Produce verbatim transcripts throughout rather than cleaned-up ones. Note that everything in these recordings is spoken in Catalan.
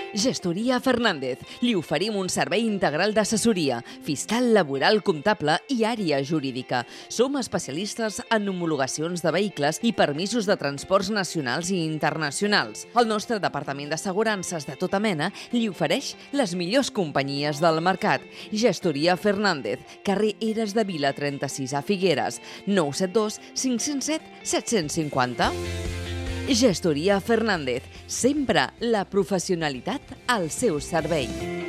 Gestoria Fernández. Li oferim un servei integral d'assessoria, fiscal, laboral, comptable i àrea jurídica. Som especialistes en homologacions de vehicles i permisos de transports nacionals i internacionals. El nostre departament d'assegurances de tota mena li ofereix les millors companyies del mercat. Gestoria Fernández, carrer Eres de Vila trenta-sis a Figueres, nou set dos cinc zero set set cinc zero. Gestoria Fernández, sempre la professionalitat al seu servei.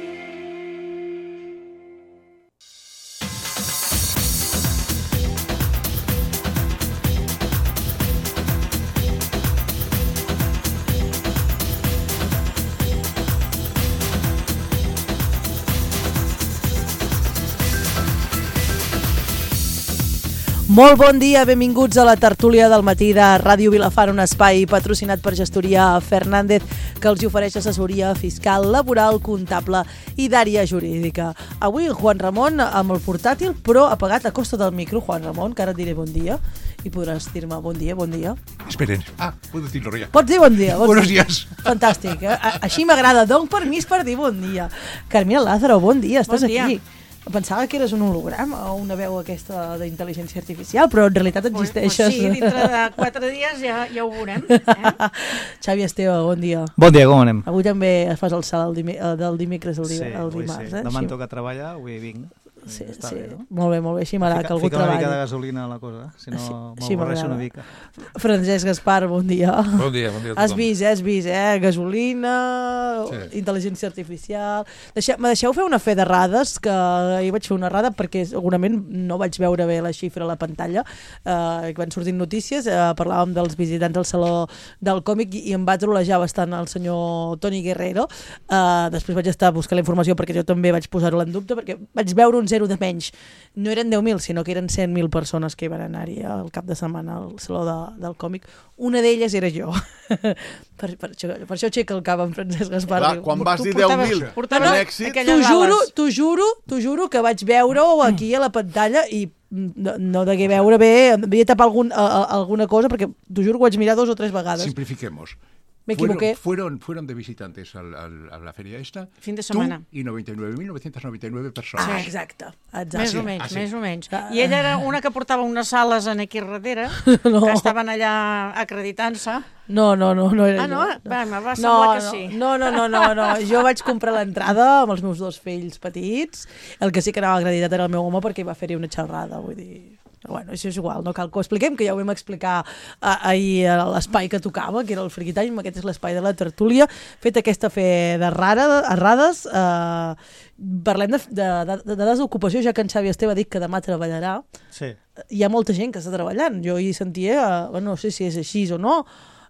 Molt bon dia, benvinguts a la tertúlia del matí de Ràdio Vilafant, un espai patrocinat per Gestoria Fernández que els ofereix assessoria fiscal, laboral, comptable i d'àrea jurídica. Avui el Juan Ramon amb el portàtil, però apagat a costa del micro. Juan Ramon, que ara et diré bon dia i podràs dir-me bon dia, bon dia. Esperen. Ah, puedo decirlo ya. Pots dir bon dia. Buenos días. Fantàstic, eh? Així m'agrada. Dono permís per dir bon dia. Carmina Lázaro, bon dia, estàs bon dia. aquí. Pensava que eres un holograma o una veu aquesta d'intel·ligència artificial, però en realitat existeixes. Pues, pues sí, dintre de quatre dies ja, ja ho veurem. Eh? Xavi Esteve, bon dia. Bon dia, com anem? Avui també fas el salt del, dimi del dimecres al di sí, el dimarts. Sí, eh? demà em toca treballar, avui vinc. Sí, Està sí. bé, no? Molt bé, molt bé, així m'agrada que algú fica treballi. Fica una mica de gasolina a la cosa, si no sí, m'avorreixo una mica. Francesc Gaspar, bon dia. Bon dia, bon dia a tothom. Has vist, eh? Has vist, eh? Gasolina, sí. Intel·ligència artificial... Deixeu, me deixeu fer una fe d'errades, que ahir vaig fer una errada perquè segurament no vaig veure bé la xifra a la pantalla, eh, que van sortint notícies, eh, parlàvem dels visitants al Saló del Còmic i em va trolejar bastant el senyor Toni Guerrero. Eh, després vaig estar buscant la informació perquè jo també vaig posar-ho en dubte, perquè vaig veure un zero de menys. No eren deu mil, sinó que eren cent mil persones que hi van anar-hi al cap de setmana al Saló de, del Còmic. Una d'elles era jo. per, per, això, per això aixeca el cap en Francesc Gaspar. Clar, quan vas dir deu mil, no, èxit... T'ho juro, t'ho juro, t'ho juro que vaig veure-ho aquí a la pantalla i no, no degué veure bé, devia tapar algun, a, a, alguna cosa, perquè t'ho juro que ho vaig mirar dos o tres vegades. Simplifiquemos. Me equivoqué. Fueron, fueron, fueron de visitantes al, al, a la feria esta. Fin de setmana. Tú y noventa y nueve mil novecientos noventa y nueve persones. Ah, exacte. exacte. Més sí, o menys, ah, sí. més o menys. I ella era una que portava unes sales en aquí darrere, no. que estaven allà acreditant-se. No, no, no, no era ah, no? jo. Va, me va no, semblar que no, sí. No, no, no, no, no. Jo vaig comprar l'entrada amb els meus dos fills petits. El que sí que anava acreditat era el meu home perquè va fer-hi una xerrada, vull dir... Bueno, això és igual, no cal que ho expliquem, que ja ho vam explicar uh, ahir a l'espai que tocava, que era el Friki Time, aquest és l'espai de la tertúlia. Fet aquesta fe d'errades, uh, parlem de, de, de, de dades d'ocupació, ja que en Xavi Esteve ha dit que demà treballarà. Sí. Hi ha molta gent que està treballant. Jo hi sentia, uh, bueno, no sé si és així o no,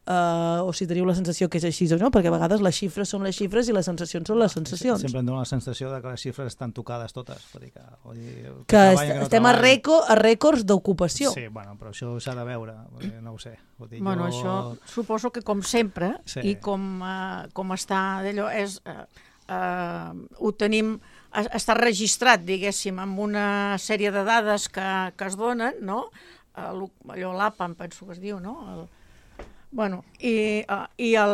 Uh, o si teniu la sensació que és així o no, perquè a vegades les xifres són les xifres i les sensacions són les sensacions. Sempre em dona la sensació de que les xifres estan tocades totes. Vull dir que, vull dir, que, que, treballa, que no estem a, rècord, a rècords d'ocupació. Sí, bueno, però això s'ha de veure, no ho sé. Vull dir, bueno, jo... això suposo que com sempre, sí. i com, uh, com està d'allò, és, uh, uh, ho tenim, està registrat, diguéssim, amb una sèrie de dades que, que es donen, no? Uh, allò l'A P A M, penso que es diu, no? El, Bueno, i, uh, i el,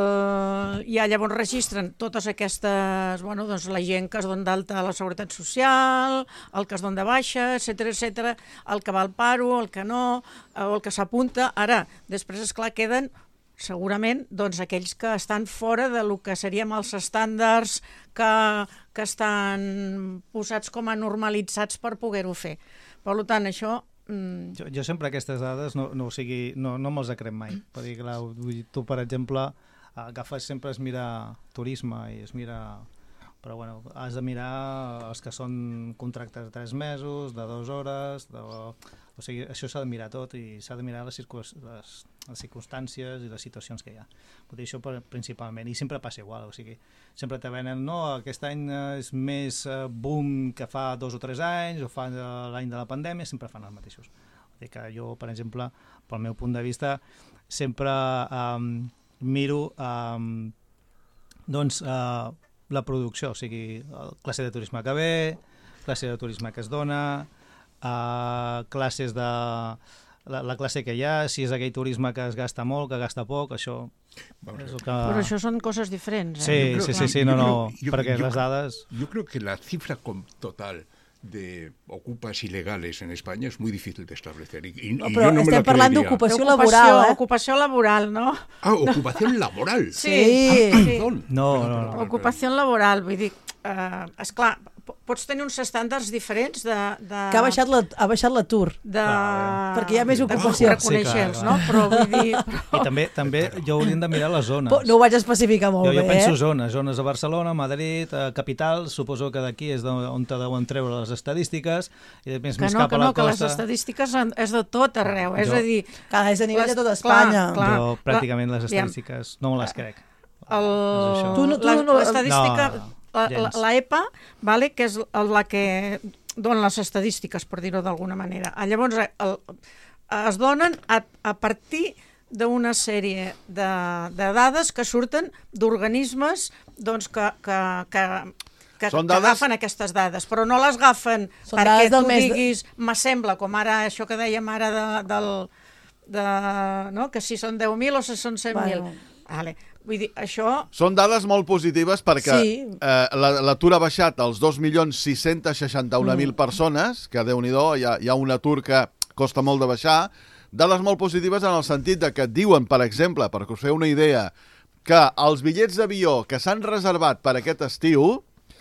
ja llavors registren totes aquestes, bueno, doncs la gent que es dona d'alta a la Seguretat Social, el que es dona de baixa, etcètera, etcètera, el que va al paro, el que no, o el que s'apunta. Ara, després, esclar, queden segurament doncs, aquells que estan fora de lo que seríem els estàndards que, que estan posats com a normalitzats per poder-ho fer. Per tant, això... Mm. Jo, jo sempre aquestes dades no, no, o sigui, no, no me'ls crec mai. Per dir, clar, tu, per exemple, agafes sempre es mira turisme i es mira... Però bueno, has de mirar els que són contractes de tres mesos, de dues hores... De... O sigui, això s'ha de mirar tot i s'ha de mirar les, circus, les, les circumstàncies i les situacions que hi ha. Vull dir, això per, principalment, i sempre passa igual, o sigui, sempre te venen, no, aquest any és més boom que fa dos o tres anys, o fa l'any de la pandèmia, sempre fan els mateixos. Vull dir que jo, per exemple, pel meu punt de vista, sempre um, miro um, doncs, uh, la producció, o sigui, classe de turisme que ve, classe de turisme que es dona, uh, classes de la, la classe que hi ha, si és aquell turisme que es gasta molt, que gasta poc, això és el que... Però això són coses diferents, eh? Sí, Yo creo- sí, sí, sí, no, no, yo creo- yo- perquè yo- les dades... Yo creo que la cifra com- total de ocupas ilegales en España es muy difícil de establecer. Y, y- No, y però yo no me estem la parlant creería. d'ocupació Ocupació, laboral, eh? ocupació laboral, no? Ah, ocupación laboral. Sí. Ah, perdón. No, Perdón, no, perdón, no. perdón. Ocupació laboral, vull dir, eh, esclar, po- pots tenir uns estàndards diferents de... de Que ha baixat la- ha baixat l'atur. de, Perquè hi ha més de ocupació. reconèixer-los, Sí, clar, no? Però vull dir... I també també jo hauríem de mirar les zones. Però no ho vaig especificar molt Jo, jo bé, penso eh? zones, zones de Barcelona, Madrid, eh, capital, suposo que d'aquí és d'on on te deuen treure les estadístiques, i més, Que més no, cap que a la no, que les costa... estadístiques en- és de tot arreu. És Jo- a dir, Clar, és a nivell les- de tota clar, Espanya. clar. Jo pràcticament les aviam, estadístiques no me les crec. el, És això. Tu no- tu la- no- l'estadística, No, la- gens. la- l'EPA, vale, que és la que dona les estadístiques, per dir-ho d'alguna manera. Ah, Llavors, el, es donen a, a partir d'una sèrie de, de dades que surten d'organismes doncs, que, que, que, que, Són que dades- agafen aquestes dades, però no les agafen Són perquè dades del tu mes de- diguis, m'assembla, com ara això que dèiem ara de, del, de, no? que si són deu mil o si són cent mil. Bueno. Vale. Vull dir, això... Són dades molt positives perquè Sí. eh, la- l'atur ha baixat als dos milions sis-cents seixanta-un mil persones, que Déu-n'hi-do, hi, ha, hi ha un atur que costa molt de baixar. Dades molt positives en el sentit de que et diuen, per exemple, perquè us feu una idea, que els bitllets d'avió que s'han reservat per aquest estiu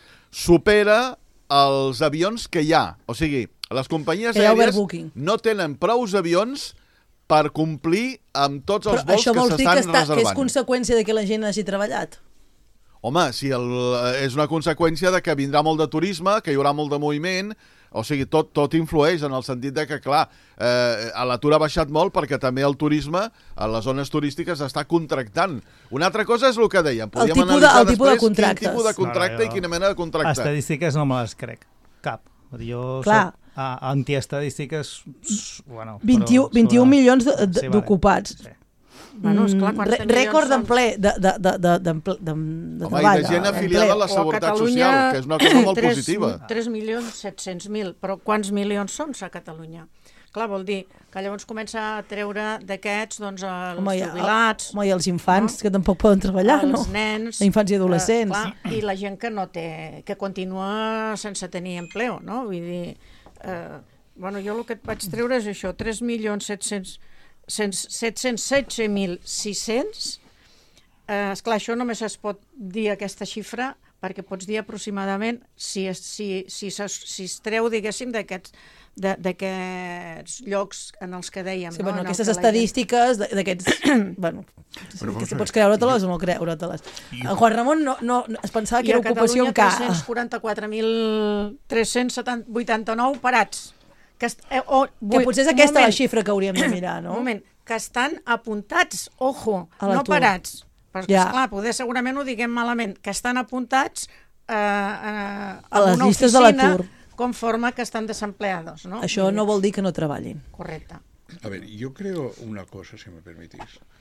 supera els avions que hi ha. O sigui, les companyies Que hi ha aèries overbooking. no tenen prous avions per complir amb tots els Però vols això que vols dir que, s'estan està, que és reservant. conseqüència de que la gent hagi treballat? Home, si el, és una conseqüència de que vindrà molt de turisme, que hi haurà molt de moviment, o sigui, tot, tot influeix en el sentit de que, clar, eh, l'atur ha baixat molt perquè també el turisme, a les zones turístiques, està contractant. Una altra cosa és el que dèiem. Podíem tipus de- analitzar el tipus de després contractes. quin tipus de contracte No, no, jo- i quina mena de contracte. Estadístiques no me les crec, cap. Vull dir, Jo Clar. soc ah, antiestadístiques, s- bueno... vint-i-u, però vint-i-un sobre- milions de- de- Sí, vale. d'ocupats. Sí. Bueno, esclar, Mm, quaranta re- milions rècord són- d'emple, de, de, de, de, de, de, de, de Home, treball. i de gent d'empleo. afiliada a la O a Seguretat Catalunya, Social, que és una cosa molt tres- positiva. tres milions set-cents mil, però quants milions són a Catalunya? Clar, vol dir que llavors comença a treure d'aquests doncs, els Home, i, jubilats, home, i els infants, no? que tampoc poden treballar, no? els nens... Infants i adolescents. Eh, clar, i la gent que no té, que continua sense tenir empleo, no? Vull dir, eh, bueno, jo el que et vaig treure és això, tres milions set-cents set-cents setze mil sis-cents. Eh, esclar, això només es pot dir aquesta xifra perquè pots dir aproximadament si es, si, si, si, si es treu, diguéssim, d'aquests de- d'aquests llocs en els que dèiem. Sí, no? bueno, En el aquestes que la gent- estadístiques de- d'aquests... bueno, sí, Però que vamos si a pots ver, creure-te-les o no creure-te-les. En Juan Ramon no, no, es pensava que I a era ocupació en Catalunya K. tres-cents quaranta-quatre mil tres-cents vuitanta-nou parats. Que, est, eh, oh, Que potser és un aquesta moment, la xifra que hauríem de mirar, Un no? moment, que estan apuntats, ojo, A no l'atur. parats. Perquè, Ja. esclar, poder segurament ho diguem malament, que estan apuntats eh, eh, A en les una llistes de oficina l'atur. conforme que estan desempleados, no? Això no vol dir que no treballin. Correcte. A ver, yo creo una cosa, si me permitís.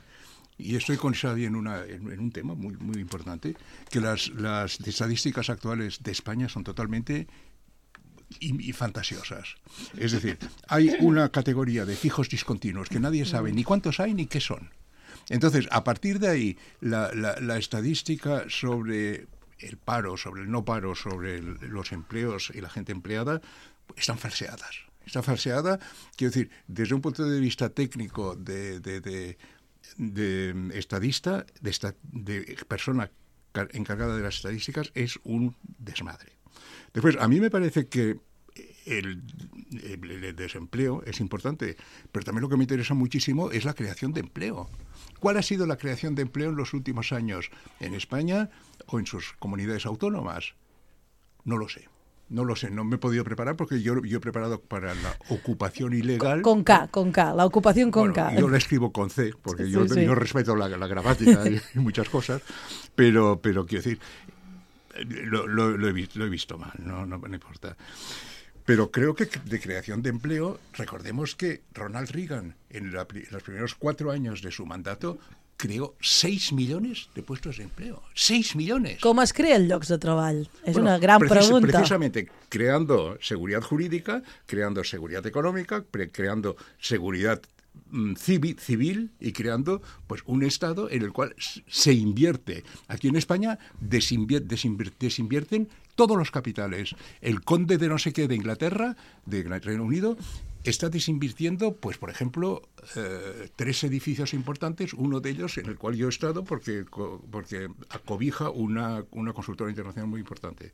Y estoy con Xavi en, una, en, en un tema muy, muy importante, que las, las estadísticas actuales de España son totalmente y, y fantasiosas. Es decir, hay una categoría de fijos discontinuos que nadie sabe ni cuántos hay ni qué son. Entonces, a partir de ahí, la, la, la estadística sobre el paro, sobre el no paro, sobre el, los empleos y la gente empleada, están falseadas. Está falseada, quiero decir, desde un punto de vista técnico de, de, de, de estadista, de, esta, de persona encargada de las estadísticas, es un desmadre. Después, a mí me parece que el, el, el desempleo es importante, pero también lo que me interesa muchísimo es la creación de empleo. ¿Cuál ha sido la creación de empleo en los últimos años en España o en sus comunidades autónomas? No lo sé. No lo sé, no me he podido preparar porque yo, yo he preparado para la ocupación ilegal. Con K, con K, la ocupación con Bueno, K. yo la escribo con C, porque Sí, yo, sí. yo respeto la, la gramática y, y muchas cosas, pero, pero quiero decir, lo, lo, lo, he, vi- lo he visto mal, no, no, no importa. Pero creo que de creación de empleo, recordemos que Ronald Reagan, en, la, en los primeros cuatro años de su mandato, creó seis millones de puestos de empleo. ¡seis millones! Com es creen llocs de treball? És Bueno, una gran precis- pregunta. Precisamente creando seguridad jurídica, creando seguridad económica, pre- creando seguridad civil, civil y creando pues un Estado en el cual se invierte. Aquí en España desinvier, desinvier, desinvierten todos los capitales. El conde de no sé qué de Inglaterra, de Reino Unido, está desinvirtiendo, pues por ejemplo, eh, tres edificios importantes, uno de ellos en el cual yo he estado porque, porque acobija una, una consultora internacional muy importante.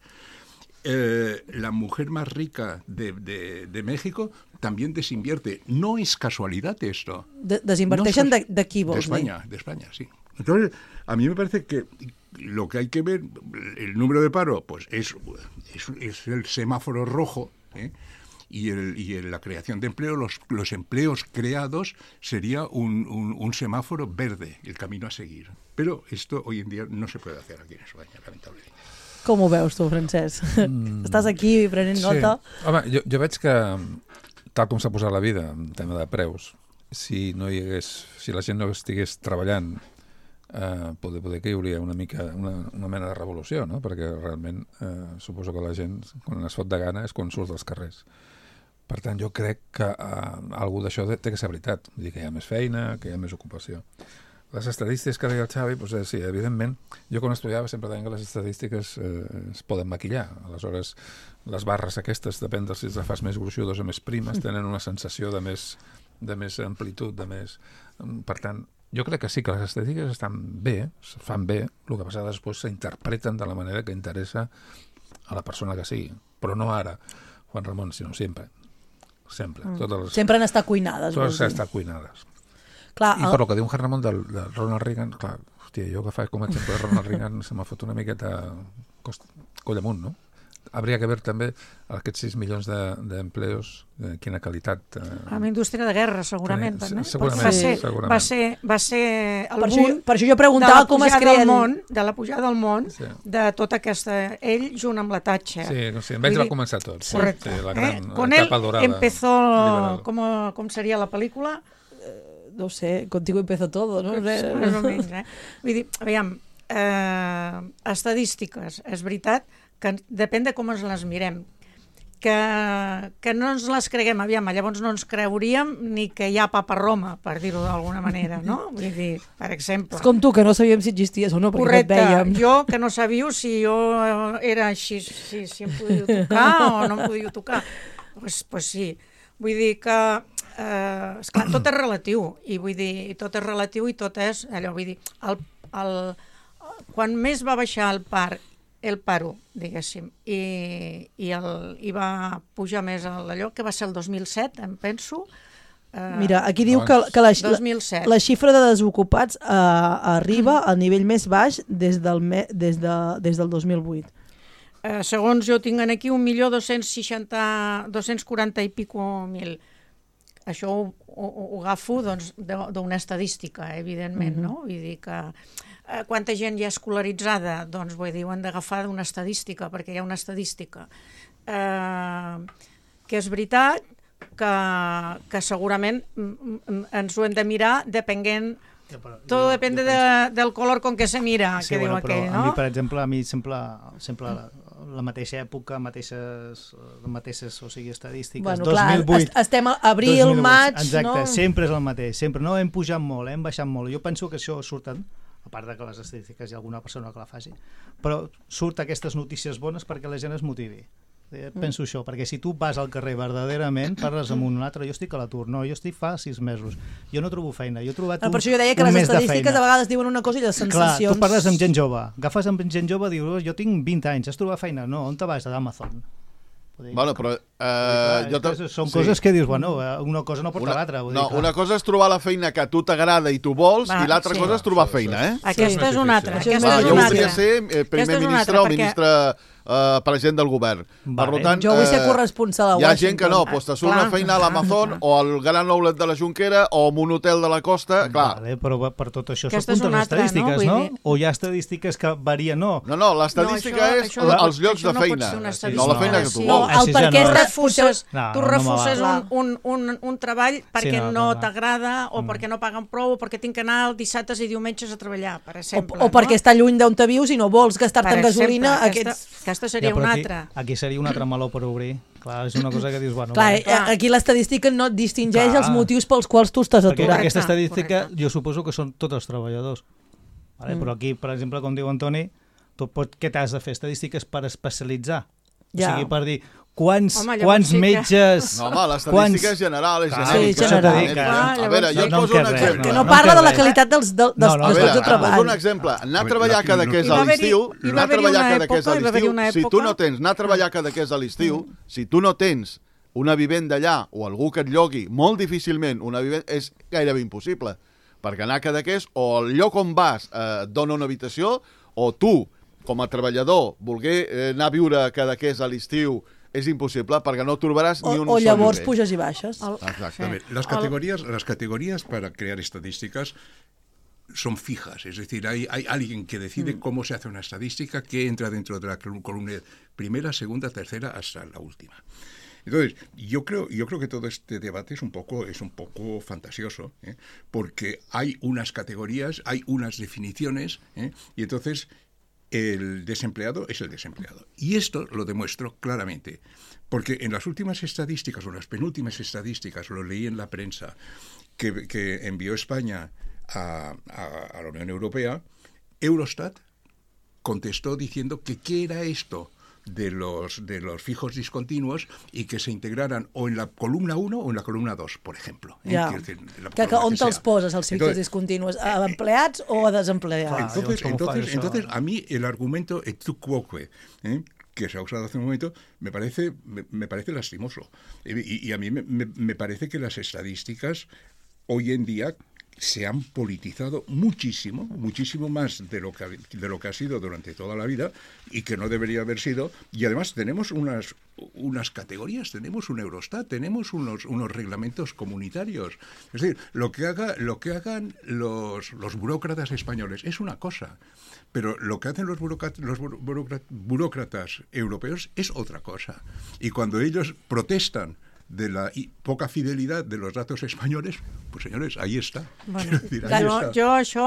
Eh, la mujer más rica de, de, de México también desinvierte. No es casualidad esto. De, desinverteixen no es, de, de qui vols de España, dir? De España, sí. Entonces, a mí me parece que lo que hay que ver, el número de paro, pues es, es, es el semáforo rojo, ¿eh? Y, el, y el, la creación de empleo, los, los empleos creados sería un, un, un semáforo verde, el camino a seguir. Pero esto hoy en día no se puede hacer aquí en España, lamentablemente. Com ho veus tu, Francesc? Mm. Estàs aquí prenent sí. nota? Home, jo, jo veig que, tal com s'ha posat la vida, en tema de preus, si no hi hagués, si la gent no estigués treballant, eh, poder, poder que hi hauria una mica, una, una mena de revolució, no? Perquè realment eh, suposo que la gent, quan es fot de gana, és quan surt dels carrers. Per tant, jo crec que eh, algú d'això té que ser veritat. Vull dir que hi ha més feina, que hi ha més ocupació. Les estadístiques que deia el Xavi, doncs, eh, sí, evidentment, jo quan estudiava sempre deia que les estadístiques eh, es poden maquillar. Aleshores, les barres aquestes, depèn de si les fas més gruixudes o més primes, tenen una sensació de més, de més amplitud, de més... Per tant, jo crec que sí que les estadístiques estan bé, es fan bé, el que passa després s'interpreten de la manera que interessa a la persona que sigui. Però no ara, Juan Ramon, sinó sempre. Sempre. Mm. Totes les... Sempre han estat cuinades. Totes han estat cuinades. Clar, I per el que diu en Ramon del, del Ronald Reagan, clar, hòstia, jo que faig com a exemple de Ronald Reagan se m'ha fot una miqueta cost, coll amunt, no? Habría que ver també aquests sis milions d'empleos, de, de quina qualitat... Eh... Amb indústria de guerra, segurament. Sí, també. segurament, va ser, segurament. Va ser, va ser el per, això, boom per això jo preguntava com es crea... Món, de la pujada al món, sí. De tota aquesta... Ell junt amb la Thatcher. Sí, sí, amb ells va començar tot. Sí. Correcte. Sí, la gran eh? Con etapa dorada. Empezó... Com, com seria la pel·lícula? No sé, contigo empezó todo, no? Més o menys, eh? Vull dir, aviam, eh, estadístiques, és veritat que depèn de com ens les mirem, que, que no ens les creguem, aviam, llavors no ens creuríem ni que hi ha papa Roma, per dir-ho d'alguna manera, no? Vull dir, per exemple... És com tu, que no sabíem si existies o no, perquè correcte, et vèiem. Jo, que no sabíeu si jo era així, si, si em podíeu tocar o no em podíeu tocar. Doncs pues, pues sí, vull dir que... Eh, esclar, tot és relatiu i vull dir, tot és relatiu i tot és allò, vull dir, el, el, quan més va baixar el par el paro, diguéssim, i, i, el, i va pujar més allò, que va ser el dos mil set, em penso. Eh, Mira, aquí diu que, que la, dos mil set. La, la xifra de desocupats eh, arriba mm. al nivell més baix des del, me, des de, des del dos mil vuit. Eh, segons jo tinc aquí un milió dos-cents seixanta, dos-cents quaranta i pico mil. Això ho, ho, ho agafo doncs, d'una estadística, evidentment, mm-hmm. no? Vull dir que eh, quanta gent hi ha escolaritzada, doncs vull dir, ho han d'agafar d'una estadística, perquè hi ha una estadística. Eh, que és veritat que, que segurament ens ho hem de mirar depenent... Ja, però, Todo jo, depende jo penso... de, del color con que se mira, sí, que bueno, diu aquell, no? A mi, per exemple, a mi sempre, sempre la, la mateixa època, mateixes, mateixes o sigui, estadístiques, bueno, dos mil vuit. Clar, estem a abril, dos mil vuit, maig, exacte, no? Sempre és el mateix, sempre. No hem pujat molt, hem baixat molt. Jo penso que això surten, a part de que les estadístiques hi ha alguna persona que la faci, però surt aquestes notícies bones perquè la gent es motivi. Penso això, perquè si tu vas al carrer verdaderament, parles amb un altre, jo estic a l'atur, no, jo estic fa sis mesos, jo no trobo feina, jo he trobat un, per això jo deia que les estadístiques a vegades diuen una cosa i les sensacions... Clar, tu parles amb gent jove, agafes amb gent jove, dius, jo tinc vint anys, has trobat feina? No, on te vas? A Amazon. Bueno, però... Eh, jo te... Són sí. coses que dius, bueno, una cosa no porta l'altra. No, dir, una cosa és trobar la feina que a tu t'agrada i tu vols, va, i l'altra sí. cosa és trobar feina, eh? Aquesta sí. és una altra. Sí. Aquesta ah, és jo una voldria altra. ser eh, primer ministre o ministre eh, president del govern. Vale. Per tant, jo vull ser corresponsal a hi ha Washington. gent que no, doncs te surt una feina a l'Amazon o al Gran Outlet de la Jonquera o en un hotel de la costa, clar. Vale, però per tot això s'apunten les estadístiques, no? no? O hi ha estadístiques que varien, no? No, no, l'estadística és els llocs de feina, no la feina que tu vols. El per què refuses... Tu refuses un, un, un, un treball perquè sí, no, no, no t'agrada o mm. perquè no paguen prou o perquè tinc que anar els dissabtes i diumenges a treballar, per exemple. O, o perquè no? està lluny d'on te vius i no vols gastar-te en gasolina. Aquesta, aquests... aquesta seria ja, una aquí, altra. Aquí seria un altre meló per obrir, Clar, és una cosa que dius, bueno... Clar, vale. eh, aquí l'estadística no et distingeix Clar. els motius pels quals tu estàs Perquè aturat. aquesta estadística correcte. jo suposo que són tots els treballadors. Vale? Mm. Però aquí, per exemple, com diu Antoni, tu pots, què t'has de fer? Estadístiques per especialitzar. Ja. O sigui, per dir quants, Home, llavors quants sí que- metges... No, home, l'estadística és general, és Clar, genèrica. sí, general. genèrica. Clar, A veure, jo llavors et no em poso queda un res, exemple. Que no, no no parla queda de la res. qualitat dels, dels, No, no, dels A veure, llocs de et poso un treball. exemple. Anar a Bueno, treballar aquí cada no- que és Hi va a haver-hi- l'estiu, hi va anar a haver-hi treballar una cada que és a època, hi va haver-hi l'estiu, una si tu època- no tens, anar a treballar cada que és a l'estiu, si tu no tens una vivenda allà o algú que et llogui, molt difícilment una vivenda, és gairebé impossible. Perquè anar cada que és, o el lloc on vas eh, et dona una habitació, o tu, com a treballador, voler eh, anar a viure cada que és a l'estiu és impossible perquè no trobaràs O, ni un o sol llavors lloguer. puges i baixes. El- Exactamente. sí. Las El- categorías, las categorías para crear estadísticas son fijas, es decir, hay, hay alguien que decide cómo se hace una estadística, que entra dentro de la columna primera, segunda, tercera, hasta la última. Entonces, yo creo, yo creo que todo este debate es un poco, es un poco fantasioso, ¿eh? Porque hay unas categorías, hay unas definiciones, ¿eh? Y entonces el desempleado es el desempleado. Y esto lo demuestro claramente, porque en las últimas estadísticas, o las penúltimas estadísticas, lo leí en la prensa, que, que envió España a, a, a la Unión Europea, Eurostat contestó diciendo que qué era esto de los, de los fijos discontinuos y que se integraran o en la columna uno o en la columna dos, por ejemplo. ¿eh? Ja. Quiero decir, la Que, que columna on que te'ls sea. poses, els fixos Entonces, discontinus? A empleats o a desempleats? Clar. Entonces, ¿cómo entonces, fue eso? entonces, a mí el argumento et tu quoque, ¿eh? que se ha usado hace un momento, me parece, me, me parece lastimoso. Y, y a mí me, me, me parece que las estadísticas hoy en día se han politizado muchísimo, muchísimo más de lo que ha, de lo que ha sido durante toda la vida y que no debería haber sido. Y además tenemos unas, unas categorías, tenemos un Eurostat, tenemos unos, unos reglamentos comunitarios. Es decir, lo que haga, lo que hagan los, los burócratas españoles es una cosa, pero lo que hacen los, burócratas, los burócratas, burócratas europeos es otra cosa. Y cuando ellos protestan de la poca fidelidad de los datos españoles, pues senyores, ahí està. Bueno, Dir, ahí jo, està. jo això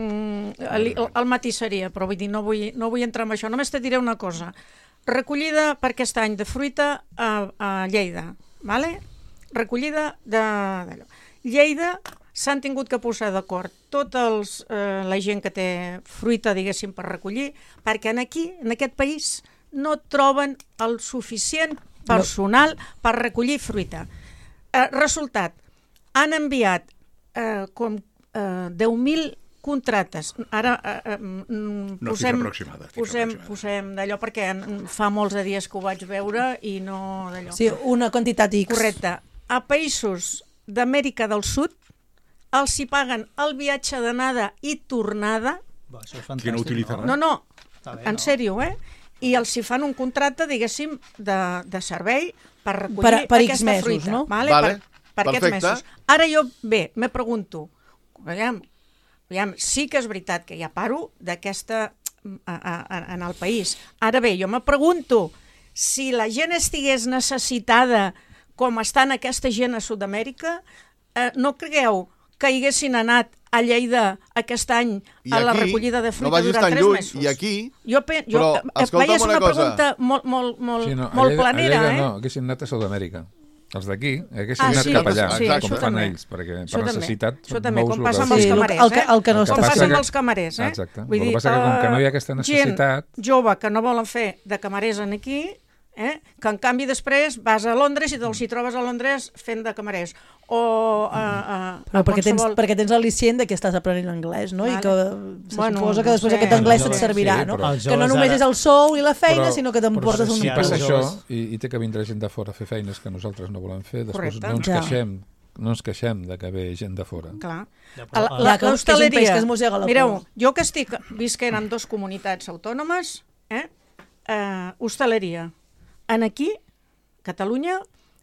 mm, el, el matissaria, però vull dir, no vull, no vull entrar en això. Només te diré una cosa. Recollida per aquest any de fruita a, a Lleida, vale? Recollida de, d'allò. Lleida s'han tingut que posar d'acord tota els, eh, la gent que té fruita, diguéssim, per recollir, perquè en aquí, en aquest país, no troben el suficient personal per recollir fruita. Eh, resultat, han enviat eh, com eh, deu mil contractes. Ara eh, eh, No, posem, xifra aproximada, xifra posem, aproximada. posem d'allò perquè fa molts de dies que ho vaig veure i no d'allò. Sí, una quantitat X. Correcte. A països d'Amèrica del Sud els hi paguen el viatge d'anada i tornada. Va, això és Que no fantàstic. utilitzaran. No, no, Està bé, en no? sèrio, eh? I els hi fan un contracte, diguéssim, de, de servei per recollir Per- per X aquesta mesos, fruita. no? Vale? Vale, Per, per aquests perfecte. mesos. Ara jo, bé, me pregunto, aviam, aviam, sí que és veritat que hi ha paro d'aquesta a- a- en el país. Ara bé, jo me pregunto si la gent estigués necessitada com estan aquesta gent a Sud-amèrica, eh, no cregueu que hi haguessin anat a Lleida aquest any I a la aquí, recollida de no fruita vagis durant tan tres lluny, mesos? i aquí, Jo, pe, jo però, eh, escolta'm veies una una cosa. pregunta molt, molt, molt, Sí, no, molt a Lleida, planera, a Lleida eh? no, haguessin anat a Sud-amèrica. Els d'aquí haguessin Ah, anat sí, cap allà, sí, com això fan també. ells, perquè Això per també, necessitat això també, mous com lo passa que- amb els Sí, el- camarers, el que- eh? el que no El està que Com passa passa amb que- els camarers, eh? Exacte. El que passa que com que no hi ha aquesta gent necessitat- jove que no volen fer de camarers en aquí, eh? Que en canvi després vas a Londres i te'ls hi trobes a Londres fent de camarers. O a, a, Però a perquè tens, qualsevol... perquè tens l'al·licient de que estàs aprenent anglès, no? I Vale. que se Bueno, suposa que no després sé. aquest anglès Els et joves, servirà, sí, no? però- Els Que no joves només ara- és el sou i la feina, Però- sinó que t'emportes però un si Si ara passa els això joves- i, i té que vindre gent de fora a fer feines que nosaltres no volem fer, després Correcte. no ens Ja. queixem no ens queixem de que ve gent de fora. Clar. Ja, A però, la- ah, la- Ja, que- que és un peix L'hostaleria, que es mossega la mireu, cua. jo que estic visquent en dues comunitats autònomes, eh, eh, hostaleria, en aquí, Catalunya,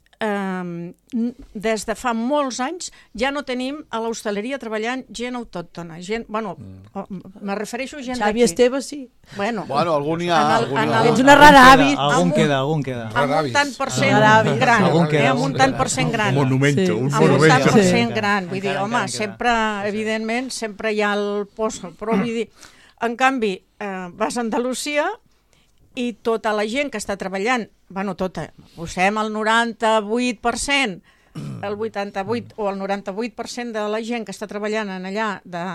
eh, des de fa molts anys ja no tenim a l'hostaleria treballant gent autòctona, gent, bueno, mm. me refereixo a gent Xavi d'aquí. Esteve, sí. Bueno, bueno, algun hi ha, En el- algun en hi ha. el- Ets una rara avi. Algun Amb un- queda, algun queda. amb un Raravis. tant per cent Raravis. gran, Algun eh, queda, amb un algun tant queda. per cent gran. Monumento, Sí. un Amb un tant monumento. per Sí. cent gran, vull dir, Encara, home, encara sempre, queda. evidentment, sempre hi ha el post, però vull dir, en canvi, eh, vas a Andalusia i tota la gent que està treballant, bueno, tota, posem el noranta-vuit per cent, el vuitanta-vuit o el noranta-vuit per cent de la gent que està treballant en allà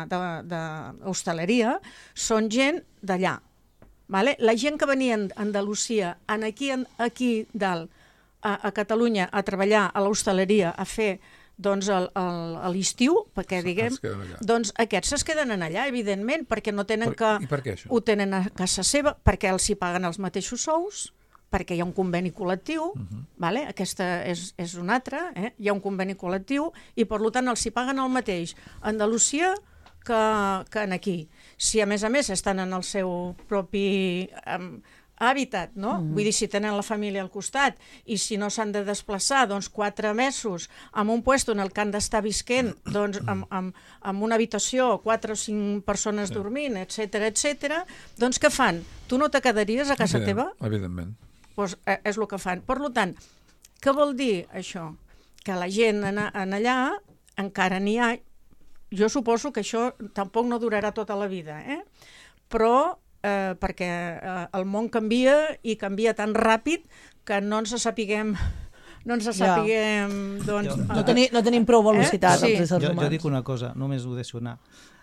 d'hostaleria són gent d'allà. Vale? La gent que venia d'Andalusia, aquí, aquí dalt, a, a Catalunya, a treballar a l'hostaleria, a fer doncs a l'estiu, perquè diguem, doncs aquests es queden en allà, evidentment, perquè no tenen que... I per què això? Ho tenen a casa seva, perquè els hi paguen els mateixos sous, perquè hi ha un conveni col·lectiu, uh-huh. vale? Aquesta és, és una altra, eh? Hi ha un conveni col·lectiu i per tant els hi paguen el mateix a Andalusia que, que en aquí. Si a més a més estan en el seu propi... Um, hàbitat, no? Mm-hmm. Vull dir, si tenen la família al costat i si no s'han de desplaçar, doncs quatre mesos en un puesto en el que han d'estar visquent, doncs amb, amb, amb una habitació, quatre o cinc persones sí. dormint, etcètera, etcètera, doncs què fan? Tu no te quedaries a casa Evident, teva? Evidentment. Doncs eh, és el que fan. Per tant, què vol dir això? Que la gent en, en allà encara n'hi ha... Jo suposo que això tampoc no durarà tota la vida, eh? Però Eh, perquè eh, el món canvia i canvia tan ràpid que no ens sapiguem no ens sapiguem ja. doncs, jo, no, teni, no tenim prou velocitat eh? sí. jo, jo dic una cosa, només ho deixo anar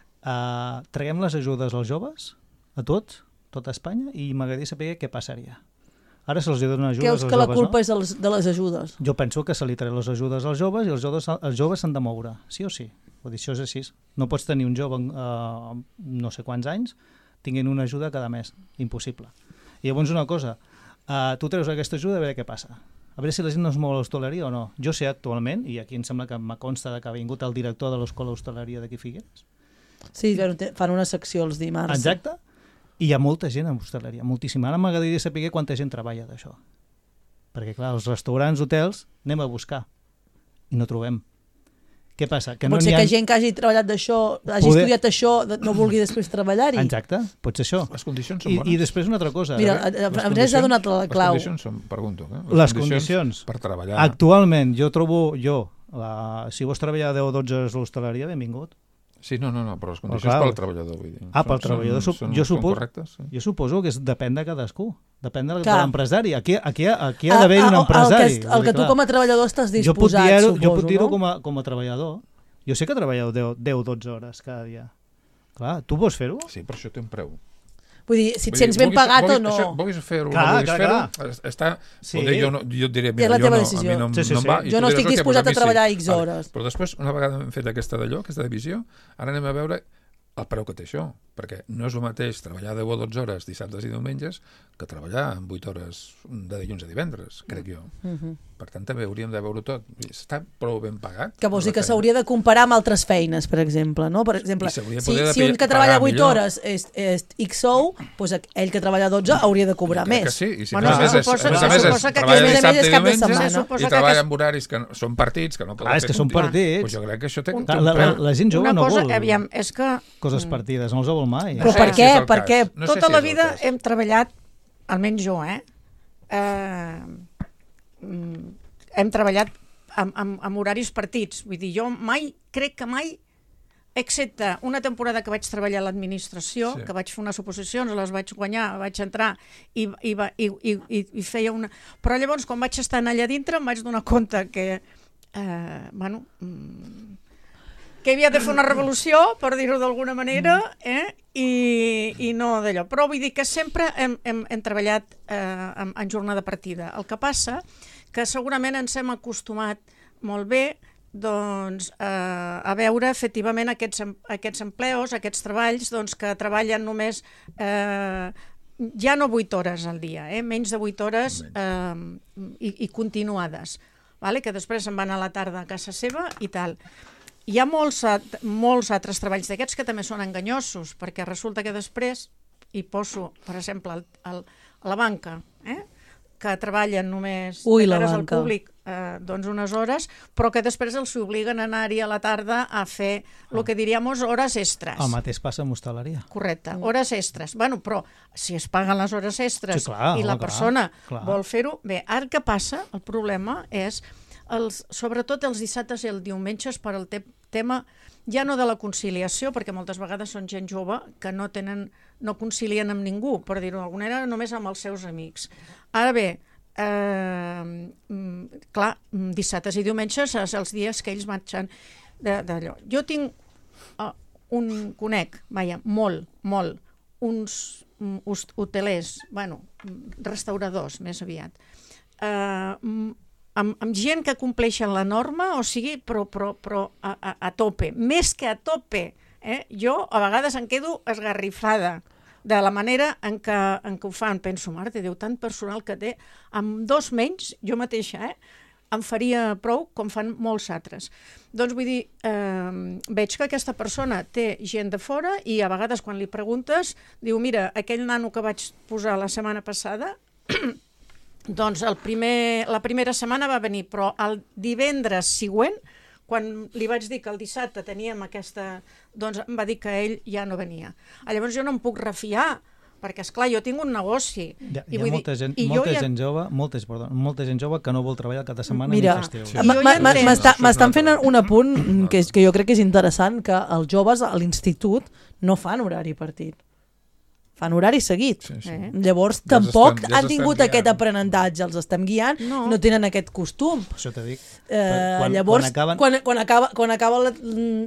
uh, traguem les ajudes als joves a tots, tot Espanya i m'agradaria saber què passaria. Ara se'ls donen ajudes als joves, que la culpa no? és dels, de les ajudes? Jo penso que se li treu les ajudes als joves i els joves, els joves s'han de moure, sí o sí? Vull dir, això és així. No pots tenir un jove uh, no sé quants anys tinguin una ajuda cada mes, impossible. I llavors una cosa, uh, tu treus aquesta ajuda a veure què passa. A veure si la gent no es mou a l'hostaleria o no. Jo sé actualment, i aquí em sembla que me consta que ha vingut el director de l'escola hostaleria d'aquí Figueres. Sí, fan una secció els dimarts. Exacte. I hi ha molta gent en hostaleria, moltíssima. Ara m'agradaria saber quanta gent treballa d'això. Perquè, clar, els restaurants, hotels, anem a buscar. I no trobem. Què passa? Que pot no ser ha... que gent que hagi treballat d'això, hagi Poder... estudiat això, no vulgui després treballar-hi. Exacte, pot ser això. Les condicions són bones. I, i després una altra cosa. Mira, Andrés ha donat la clau. Les condicions són, pregunto, eh? les, les condicions, condicions per treballar. Actualment, jo trobo, jo, la, si vols treballar deu o dotze hores a l'hostaleria, benvingut. Sí, no, no, no, però les condicions oh, pel treballador, vull dir. Ah, pel treballador. Són, són, jo, suposo, són correctes, sí. jo suposo que és, depèn de cadascú. Depèn de, de clar. l'empresari. Aquí, aquí, aquí ha d'haver un empresari. El que, el que tu com a treballador estàs disposat, jo suposo, jo puc dir-ho no? com, a, com a treballador. Jo sé que treballau deu o dotze hores cada dia. Clar, tu vols fer-ho? Sí, però això té un preu. Vull dir, si et sents ben pagat o no. Això, vulguis fer-ho o clar, no vulguis clar, fer-ho, clar. està... Sí. Dir, jo, no, jo et diré, mira, és la jo teva no, decisió. a mi no, sí, sí, no em va... sí. Jo no estic disposat a treballar sí. X hores. Vale. Però després, una vegada hem fet aquesta d'allò, aquesta divisió, ara anem a veure el preu que té això, perquè no és el mateix treballar deu o dotze hores dissabtes i diumenges que treballar en vuit hores de dilluns a divendres, crec jo. Uh-huh. Per tant, també hauríem de veure tot. Està prou ben pagat. Que vols dir que s'hauria de comparar amb altres feines, per exemple, no? Per exemple, si, si un que treballa vuit hores és, és X sou, doncs ell que treballa dotze hauria de cobrar més. Que sí, i si bueno, a més, suposa, a més, suposa que treballa dissabte i diumenge i treballa que... amb horaris que no, són partits, que no poden ah, és que són partits. Pues jo crec que això té un la, la, la gent jove una no cosa, vol aviam, és que... coses partides, no els vol mai. Però per què? Per què? No sé tota si la és vida cas. hem treballat, almenys jo, eh? eh hem treballat amb, amb, amb horaris partits. Vull dir, jo mai, crec que mai, excepte una temporada que vaig treballar a l'administració, sí. que vaig fer unes oposicions, les vaig guanyar, vaig entrar i, i, i, i, i feia una... Però llavors, quan vaig estar allà dintre, em vaig donar compte que, eh, bueno, que havia de fer una revolució, per dir-ho d'alguna manera, eh? I, i no d'allò. Però vull dir que sempre hem, hem, hem treballat eh, en, en jornada partida. El que passa que segurament ens hem acostumat molt bé doncs, eh, a veure efectivament aquests, aquests empleos, aquests treballs doncs, que treballen només eh, ja no vuit hores al dia, eh, menys de vuit hores eh, i, i continuades, vale? Que després se'n van a la tarda a casa seva i tal. Hi ha molts, molts altres treballs d'aquests que també són enganyosos, perquè resulta que després hi poso, per exemple, el, el, la banca, eh? que treballen només Ui, de la cares al banca. públic eh, doncs unes hores, però que després els obliguen a anar-hi a la tarda a fer el que diríem hores extres. El mateix passa amb hostaleria. Correcte, hores extres. Bueno, però si es paguen les hores extres sí, clar, i la clar, persona clar. vol fer-ho, bé, ara què passa? El problema és, els, sobretot els dissabtes i els diumenges per al te tema ja no de la conciliació, perquè moltes vegades són gent jove que no tenen, no concilien amb ningú, per dir-ho d'alguna manera, només amb els seus amics. Ara bé, eh, clar, dissabtes i diumenges són els dies que ells marxen d'allò. Jo tinc uh, un, conec, vaja, molt, molt, uns um, hotelers, bueno, restauradors, més aviat, eh, amb, amb gent que compleixen la norma, o sigui, però, però, però a, a, a tope, més que a tope. Eh? Jo a vegades em quedo esgarrifada de la manera en què, en què ho fan. Penso, mare de Déu, tant personal que té, amb dos menys, jo mateixa, eh, em faria prou com fan molts altres. Doncs vull dir, eh, veig que aquesta persona té gent de fora i a vegades quan li preguntes, diu, mira, aquell nano que vaig posar la setmana passada, doncs el primer, la primera setmana va venir, però el divendres següent, quan li vaig dir que el dissabte teníem aquesta... doncs em va dir que ell ja no venia. Llavors jo no em puc refiar, perquè, esclar, jo tinc un negoci. Hi ha, hi ha molta, gent, dir, molta, ja... gent jove, molta, perdó, molta gent jove que no vol treballar cada setmana Mira, ni festiu. Sí. m'estan fent un apunt que, que jo crec que és interessant, que els joves a l'institut no fan horari partit. Fan horari seguit. Sí, sí. Eh? Llavors Ja tampoc estem, ja han tingut guiant. aquest aprenentatge, els estem guiant, no, No. no tenen aquest costum. Per això t'he dit. Eh, quan, llavors, quan acaben... quan, quan acaba, quan acaba la,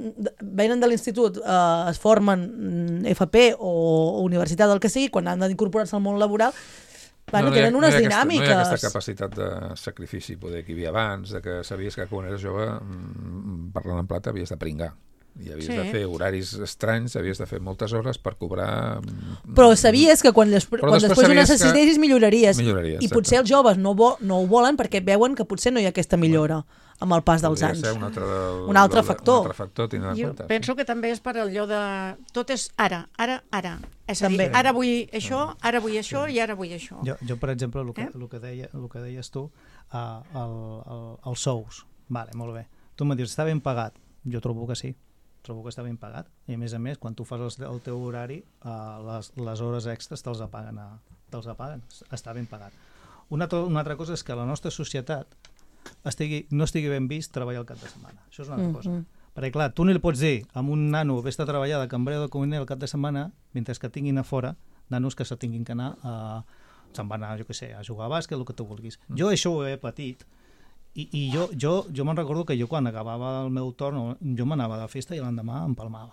venen de l'institut, eh, es formen F P o, o universitat, el que sigui, quan han d'incorporar-se al món laboral, bueno, no, no hi ha, tenen unes no dinàmiques. Aquesta, no hi ha aquesta capacitat de sacrifici poder que hi havia abans, de que sabies que quan eres jove, mm, parlant en plata, havies de pringar. I havies Sí. de fer horaris estranys, havies de fer moltes hores per cobrar... Però sabies que quan, després, Però quan després després ho sabies que necessitessis milloraries. milloraries, I exacte. potser els joves no, vo, no ho volen perquè veuen que potser no hi ha aquesta millora amb el pas dels Podria anys. ser un altre, del, Un altre del, factor. Un altre factor a tindre en Jo compte. penso que també és per allò de... Tot és ara, ara, ara. És a dir, També. ara vull això, ara vull això i ara vull això. Jo, jo per exemple, el que, Eh? el que, deia, el que deies tu, uh, el, el, els sous, vale, molt bé. Tu em dius, està ben pagat? Jo trobo que sí, trobo que està ben pagat. I a més a més, quan tu fas el, el teu horari, uh, les, les hores extres te'ls apaguen, a, te'ls apaguen, està ben pagat. Una, una altra cosa és que la nostra societat estigui, no estigui ben vist treballar el cap de setmana. Això és una altra Mm, cosa. mm. Perquè clar, tu no li pots dir a un nano vés a treballar de cambrer o de cuiner el cap de setmana, mentre que tinguin a fora nanos que se tinguin que anar a... se'n van anar, jo què sé, a jugar a bàsquet, el que tu vulguis. Mm. Jo això ho he patit, i, i jo, jo, jo me'n recordo que jo quan acabava el meu torn, jo m'anava de festa i l'endemà empalmava.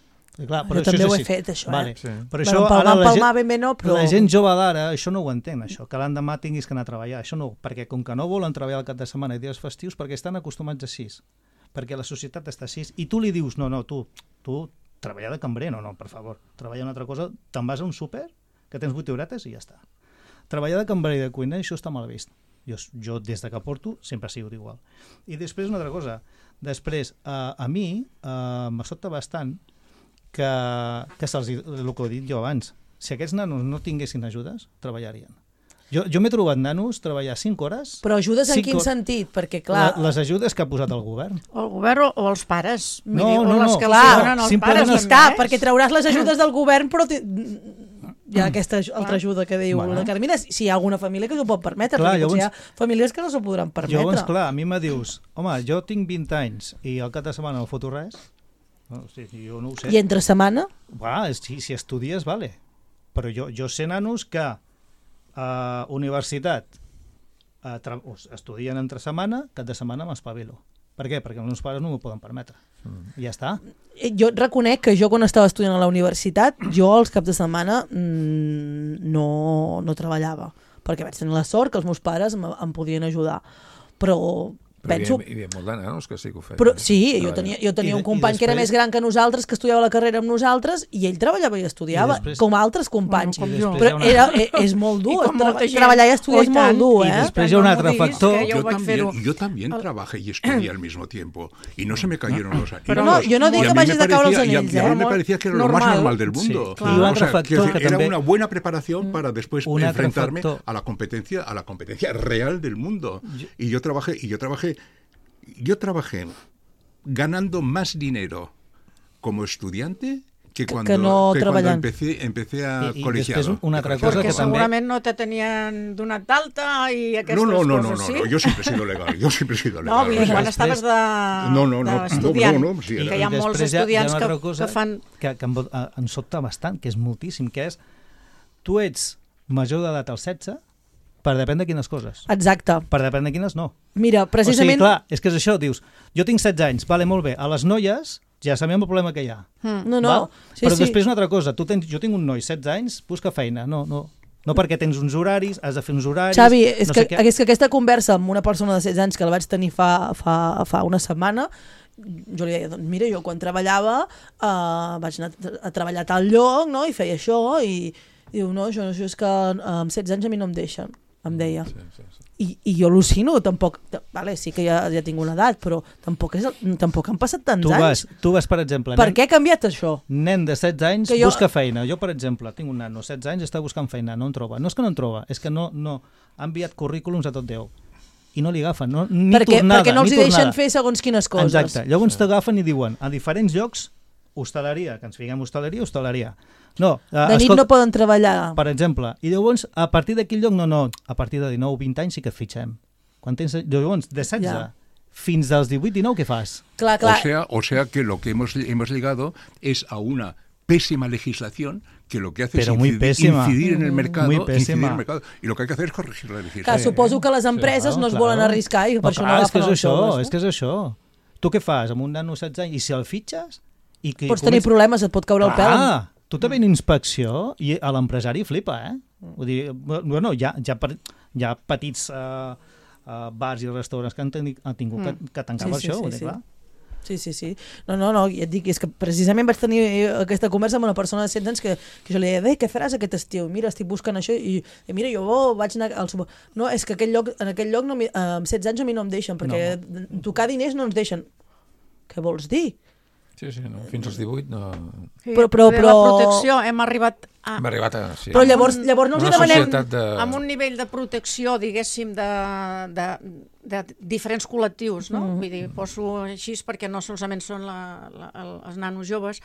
I clar, però Jo això també és ho he així. fet, això, Vale. eh? Sí. Però Bueno, això, empalmar, ara la empalmar gent, ben bé no, però... la gent jove d'ara, això no ho entén, això, que l'endemà tinguis que anar a treballar. Això no, perquè com que no volen treballar el cap de setmana i dies festius, perquè estan acostumats a sis, perquè la societat està a sis, i tu li dius, no, no, tu, tu treballar de cambrer, no, no, per favor, treballar una altra cosa, te'n vas a un súper, que tens vuit horetes i ja està. Treballar de cambrer i de cuiner, això està mal vist. Jo, jo des de que porto, sempre ha sigut igual. I després una altra cosa, després, a, a mi, uh, me sobta bastant que, que se'ls, el que he dit jo abans, si aquests nanos no tinguessin ajudes, treballarien. Jo, jo m'he trobat nanos treballar cinc hores... Però ajudes en cinc quin hores- sentit? Perquè, clar... La, les ajudes que ha posat el govern. O el govern o, o els pares. Vull No, dir, o no, les no. que Clar, els donen els simplement pares. Aquí està, també, eh? perquè trauràs les ajudes del govern, però ti- hi ha aquesta aj- altra ajuda que diu Bueno. la Carmina, si hi ha alguna família que s'ho pot permetre, Clar, perquè potser llavors- hi ha famílies que no s'ho podran permetre. Llavors, clar, a mi me dius, home, jo tinc vint anys i al cap de setmana no foto res, no, sí, jo no ho sé. I entre setmana? Va, si, si estudies, vale. Però jo, jo sé nanos que a universitat a tra- o estudien entre setmana, cap de setmana m'espavilo. Per què? Perquè els meus pares no m'ho poden permetre. Mm. I ja està. Eh, Jo et reconec que jo quan estava estudiant a la universitat, jo els caps de setmana mmm, no, no treballava, perquè vaig tenir la sort que els meus pares em, em podien ajudar. Però Però penso... hi, havia, hi havia molt de nanos que sí que ho feien. Però, sí, jo Treballar. tenia, jo tenia I de- un company i que era després- més gran que nosaltres, que estudiava la carrera amb nosaltres, i ell treballava i estudiava, I després- com altres companys. Bueno, com I jo. després Però hi ha una- era, eh, és molt dur, I com tra molta gent. treballar i estudiar Oh, és i molt tant. dur, I eh? després hi ha un No altre m'ho diguis, factor. que jo Yo ho vaig también, fer-ho. yo también trabajé y estudié al mismo tiempo y no se me cayeron los anillos. Pero no, yo no digo Y a que mí vayas me a caure els parecía- y a- anills, y a mí eh? me parecía que era lo más Normal. normal del mundo. Sí, claro. Y un O altre sea, factor quiero decir, que era també- una buena preparación para después Un altre enfrentarme factor. a la competencia, a la competencia real del mundo. Y yo trabajé, y yo trabajé, yo trabajé ganando más dinero como estudiante que cuando, que no que treballant. cuando empecé, empecé a I, i colegiado. després una altra de cosa colegiado. que Perquè també... segurament no te tenien donat d'alta i aquestes No, no, no, no, coses, no, sí? no, yo siempre he sido legal, yo siempre he sido legal. No, vull dir, o sea, quan estaves de, No, no, no, d'estudiant, no, no, no, sí, que era- hi ha I molts després hi ha- estudiants hi ha una que, altra cosa que fan... que, que em, eh, em sobta bastant, que és moltíssim, que és tu ets major d'edat als setze per depèn de quines coses. Exacte. Per depèn de quines no. Mira, precisament... O sigui, clar, és que és això, dius, jo tinc setze anys, vale, molt bé, a les noies ja sabem el problema que hi ha. No, no. Val? Sí, Però sí. després una altra cosa, tu tens, jo tinc un noi, setze anys, busca feina, no, no, no perquè tens uns horaris, has de fer uns horaris... Xavi, és, no que, sé què. és que aquesta conversa amb una persona de setze anys que la vaig tenir fa, fa, fa una setmana, jo li deia, doncs mira, jo quan treballava uh, vaig anar a treballar a tal lloc, no?, i feia això, i, i diu, no, això, això és que amb setze anys a mi no em deixen, em deia. Sí, sí, sí. I, i jo al·lucino, tampoc, vale, sí que ja, ja tinc una edat, però tampoc, és, tampoc han passat tants Tu vas, anys. tu vas, per exemple... Per nen, què ha canviat això? Nen de setze anys Que jo- busca feina. Jo, per exemple, tinc un nano, setze anys, està buscant feina, no en troba. No és que no en troba, és que no, no ha enviat currículums a tot Déu. I no li agafen, no, ni perquè, tornada. perquè no els ni hi deixen tornada. fer segons quines coses. Exacte. Llavors t'agafen i diuen, a diferents llocs, hostaleria, que ens fiquem hostaleria, hostaleria. No, eh, De nit escolta, no poden treballar. per exemple, i llavors a partir d'aquell lloc, no, no, a partir de dinou vint anys sí que et fitxem. Quan tens, llavors, de setze Ja. fins als divuit dinou, què fas? Clar, O clar. sea, o sea que lo que hemos, hemos llegado es a una pésima legislación que lo que hace Pero es muy incidir, pésima. incidir en el mercado, Muy incidir pésima. en el mercado. Y lo que hay que hacer es corregir la Clar, legislación. suposo que les empreses Claro, no es claro. volen arriscar i per No, això no clar, és que agafen és els això, joves. No? és que és això. Tu què fas amb un nano de setze anys i si el fitxes... I que Pots tenir problemes, et pot caure el pèl. Ah, tu també en inspecció i a l'empresari flipa, eh? Vull dir, bueno, hi ha, hi ha, per, hi ha petits uh, uh, bars i restaurants que han, teni, han tingut que, que tancar Sí, per sí, això, sí, vull dir, sí. clar. Sí, sí, sí. No, no, no, ja et dic, és que precisament vaig tenir aquesta conversa amb una persona de setze anys que, que jo li deia, què faràs aquest estiu? Mira, estic buscant això i, i mira, jo vaig anar al... super- No, és que aquell lloc, en aquell lloc no, mi- eh, amb setze anys a mi no em deixen, perquè no. tocar diners no ens deixen. Què vols dir? Sí, sí, no? Fins als divuit no... Sí, Però- però- de però- La protecció, hem arribat a, Hem arribat a... Sí. Però llavors, llavors no els hi Una demanem... societat de... amb un nivell de protecció, diguéssim, de, de, de diferents col·lectius, no? Mm. Vull dir, poso així perquè no solament són la, la, els nanos joves,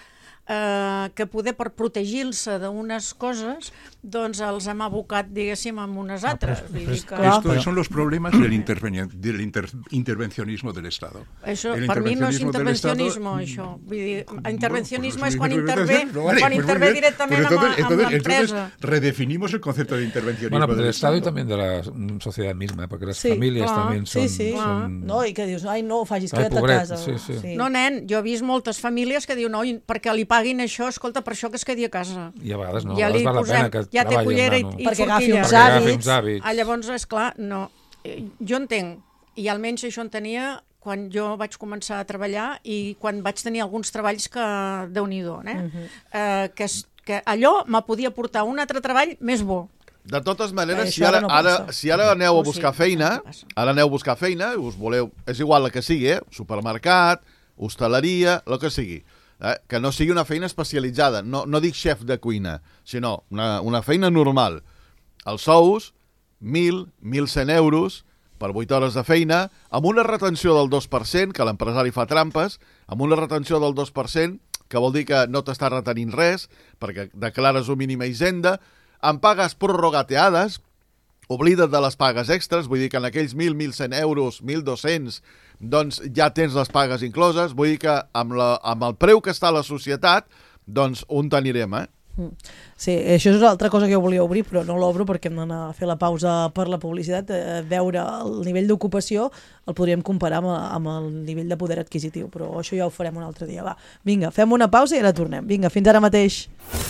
eh, que poder per protegir-se d'unes coses, doncs els hem abocat, diguéssim, amb unes altres. però- Vull però dir és que... Clar. Estos son los problemas del, interveni- del inter- intervencionismo del Estado. Això, El per mi no és intervencionismo del intervencionisme, Estado- això. Vull dir, Bueno, intervencionisme pues és no quan sé, intervé, no vale, quan pues muy intervé bien. directament Pues entonces, amb, amb entonces, l'empresa. entonces redefinimos el concepto de intervencionismo Bueno, pero del del Estado y Estado. también de la mm, sociedad misma, porque las Sí, familias clar. también son... Sí, sí. son- No, i que dius, ai, no ho facis, Ai, queda't a pobret, casa. sí, sí. No, nen, jo he vist moltes famílies que diuen, no, i perquè li paguin això, escolta, per això que es quedi a casa. I a vegades no, ja a li vegades val la posem, pena que ja té treballi el cullera i, nano. i Perquè agafi forquilla. uns Perquè agafi hàbits. uns hàbits. Ah, llavors, esclar, no. Eh, Jo entenc, i almenys això en tenia quan jo vaig començar a treballar i quan vaig tenir alguns treballs que, déu-n'hi-do, eh? Uh -huh. eh, que, es- que allò me podia portar un altre treball més bo. De totes maneres, Això si ara, no ara, passa. si ara aneu a Oh, sí, buscar feina, no passa. ara aneu a buscar feina, i us voleu, és igual la que sigui, eh? Supermercat, hostaleria, el que sigui, eh? Que no sigui una feina especialitzada, no, no dic xef de cuina, sinó una, una feina normal. Els sous, mil, mil cent euros per vuit hores de feina, amb una retenció del dos per cent, que l'empresari fa trampes, amb una retenció del dos per cent, que vol dir que no t'està retenint res, perquè declares un mínim a Hisenda, amb pagues prorrogateades, oblida't de les pagues extres, vull dir que en aquells mil, mil cent euros, mil dos-cents, doncs ja tens les pagues incloses, vull dir que amb, la, amb el preu que està a la societat, doncs on t'anirem, eh? Sí, això és una altra cosa que jo volia obrir, però no l'obro perquè hem d'anar a fer la pausa per la publicitat. Eh, veure el nivell d'ocupació el podríem comparar amb, amb el nivell de poder adquisitiu, però això ja ho farem un altre dia. Va, vinga, fem una pausa i ara tornem. Vinga, fins ara mateix.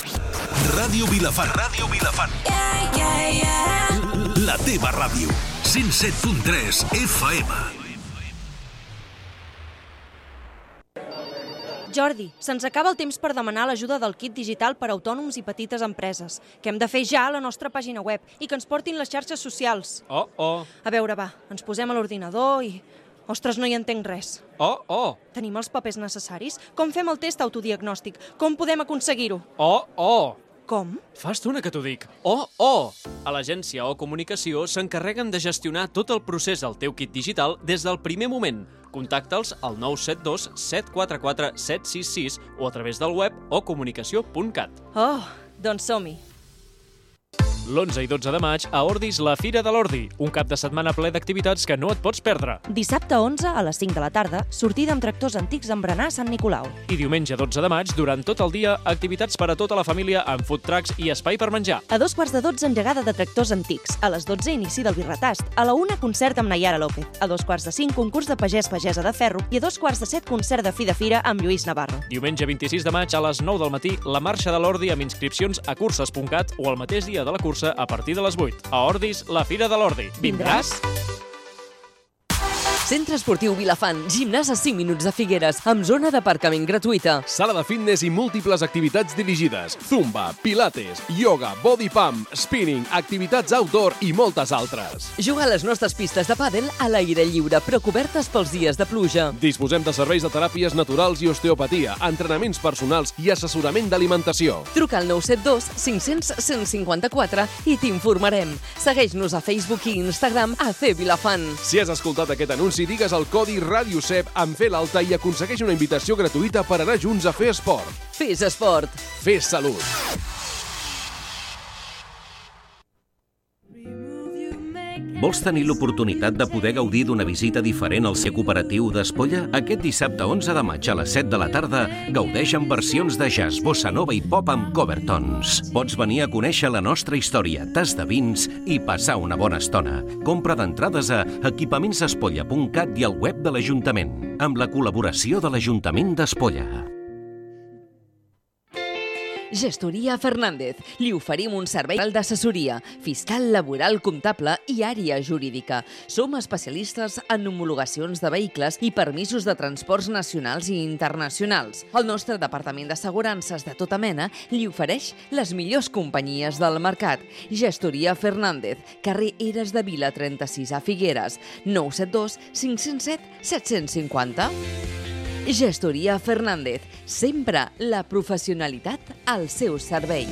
Ràdio Vilafant. Ràdio Vilafant. Yeah, yeah, yeah. La teva ràdio. cent set punt tres F M. Jordi, se'ns acaba el temps per demanar l'ajuda del kit digital per a autònoms i petites empreses, que hem de fer ja a la nostra pàgina web i que ens portin les xarxes socials. Oh, oh, A veure, va, ens posem a l'ordinador i... Ostres, no hi entenc res. oh, oh, Tenim els papers necessaris? Com fem el test autodiagnòstic? Com podem aconseguir-ho? oh, oh. Com? Fa estona que t'ho dic. Oh, oh! A l'agència O Comunicació s'encarreguen de gestionar tot el procés del teu kit digital des del primer moment. Contacta'ls al nou set dos set quatre quatre set sis sis o a través del web o comunicació punt cat. Oh, doncs som-hi. L'onze i dotze de maig a Ordis la Fira de l'Ordi, un cap de setmana ple d'activitats que no et pots perdre. Dissabte onze a les cinc de la tarda, sortida amb tractors antics en berenar a Sant Nicolau. I diumenge dotze de maig, durant tot el dia, activitats per a tota la família amb food trucks i espai per menjar. A dos quarts de dotze, engegada de tractors antics. A les dotze, inici del birratast. A la una, concert amb Nayara López. A dos quarts de cinc, concurs de pagès-pagesa de ferro. I a dos quarts de set, concert de fi de fira amb Lluís Navarro. Diumenge vint-i-sis de maig, a les nou del matí, la marxa de l'Ordi amb inscripcions a curses punt cat o el mateix dia de la cursa a partir de les vuit. A Ordis, la Fira de l'Ordi. Vindràs? Centre Esportiu Vilafant, gimnàs a cinc minuts de Figueres, amb zona d'aparcament gratuïta. Sala de fitness i múltiples activitats dirigides. Zumba, pilates, yoga, body pump, spinning, activitats outdoor i moltes altres. Juga a les nostres pistes de pàdel a l'aire lliure, però cobertes pels dies de pluja. Disposem de serveis de teràpies naturals i osteopatia, entrenaments personals i assessorament d'alimentació. Truca al nou set dos cinc cents cent cinquanta-quatre i t'informarem. Segueix-nos a Facebook i Instagram a C Vilafant. Si has escoltat aquest anunci, si digues el codi RADIOCEP amb fer l'alta i aconsegueix una invitació gratuïta per anar junts a fer esport. Fes esport. Fes salut. Vols tenir l'oportunitat de poder gaudir d'una visita diferent al seu cooperatiu d'Espolla? Aquest dissabte onze de maig a les set de la tarda gaudeix amb versions de jazz, bossa nova i pop amb covertons. Pots venir a conèixer la nostra història, tas de vins i passar una bona estona. Compra d'entrades a equipaments espolla punt cat i al web de l'Ajuntament, amb la col·laboració de l'Ajuntament d'Espolla. Gestoria Fernández. Li oferim un servei d'assessoria, fiscal, laboral, comptable i àrea jurídica. Som especialistes en homologacions de vehicles i permisos de transports nacionals i internacionals. El nostre departament d'assegurances de tota mena li ofereix les millors companyies del mercat. Gestoria Fernández, carrer Eres de Vila trenta-sis a Figueres, nou set dos cinc zero set set cinc zero. Gestoria Fernández, sempre la professionalitat al seu servei.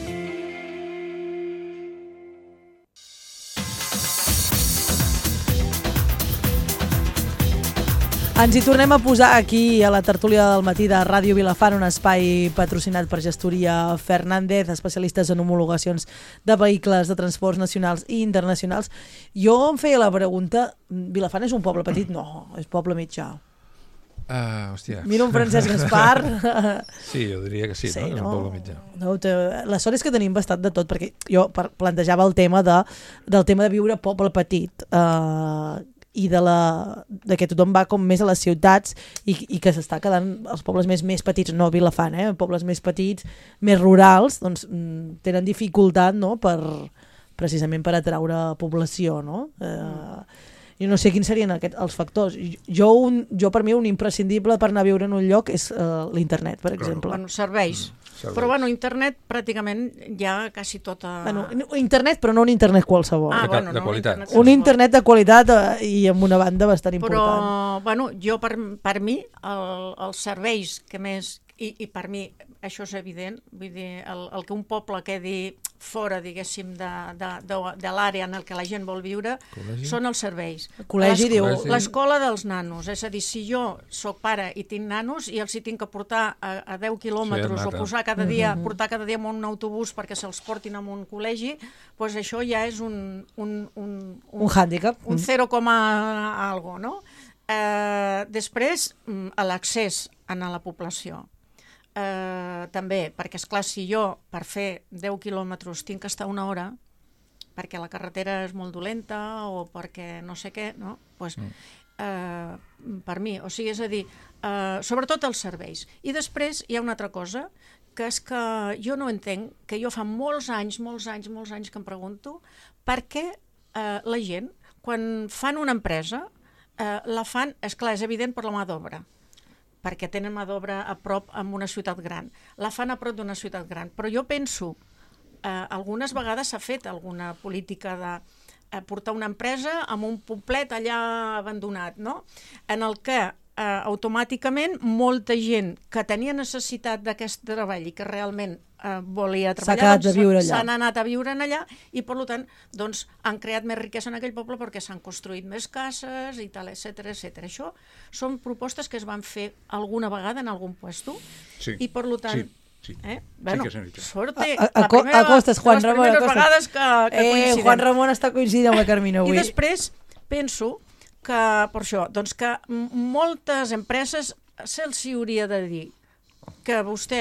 Ens hi tornem a posar aquí a la tertúlia del matí de Ràdio Vilafant, un espai patrocinat per Gestoria Fernández, especialistes en homologacions de vehicles de transports nacionals i internacionals. Jo em feia la pregunta, Vilafant és un poble petit? No, és poble mitjà. Uh, hòstia. Mira un Francesc Gaspar. Sí, jo diria que sí, sí no? És un poble mitjà. No, la sort és que tenim bastant de tot, perquè jo plantejava el tema de, del tema de viure poble petit uh, i de, la, de que tothom va com més a les ciutats i, i que s'està quedant els pobles més, més petits, no Vilafant, eh? Pobles més petits, més rurals, doncs tenen dificultat, no? Per, precisament per atraure població, no? Uh, I no sé quins serien aquest, els factors. Jo, un, jo per mi un imprescindible per anar a viure en un lloc és uh, l'internet, per exemple. Bueno, serveis. serveis. Però bueno, internet pràcticament ja quasi tota... Bueno, internet, però no un internet qualsevol. Ah, de, bueno, de no, qualitat. Un internet, un internet de qualitat uh, i amb una banda bastant important. Però, bueno, jo per, per mi, el, els serveis que més... I, i per mi això és evident, vull dir, el, el que un poble quedi fora, diguéssim, de, de, de, de l'àrea en el que la gent vol viure, col·legi? Són els serveis. Col·legi, diu... L'escola dels nanos, és a dir, si jo soc pare i tinc nanos i els hi tinc que portar a, a deu quilòmetres sí, o posar cada dia, mm-hmm. portar cada dia amb un autobús perquè se'ls portin a un col·legi, doncs això ja és un... Un, un, un, un hàndicap. Un zero coma algo, no? Eh, després, l'accés a la població. Uh, també, perquè esclar, si jo per fer deu quilòmetres tinc que estar una hora perquè la carretera és molt dolenta o perquè no sé què, no? Pues, uh, per mi, o sigui, és a dir, uh, sobretot els serveis. I després hi ha una altra cosa, que és que jo no entenc, que jo fa molts anys, molts anys, molts anys que em pregunto per què uh, la gent, quan fan una empresa, uh, la fan, esclar, és evident per la mà d'obra, perquè tenen mà d'obra a prop en una ciutat gran. La fan a prop d'una ciutat gran. Però jo penso, eh, algunes vegades s'ha fet alguna política de eh, portar una empresa amb un poblet allà abandonat, no? En el que eh, automàticament molta gent que tenia necessitat d'aquest treball i que realment eh, volia treballar, quedat a viure allà. s'han anat a viure en allà i per tant doncs, han creat més riquesa en aquell poble perquè s'han construït més cases i tal, etcètera, etcètera. Això són propostes que es van fer alguna vegada en algun puesto sí. i per tant... Sí. Sí. Eh? Bueno, sí que suerte, a, a, la primera, acostes, Juan les Ramon, primeres acostes. vegades que, que eh, coincidem. Juan Ramon està coincidint amb la Carmina avui. I després penso que, per això, doncs que moltes empreses se'ls hauria de dir que vostè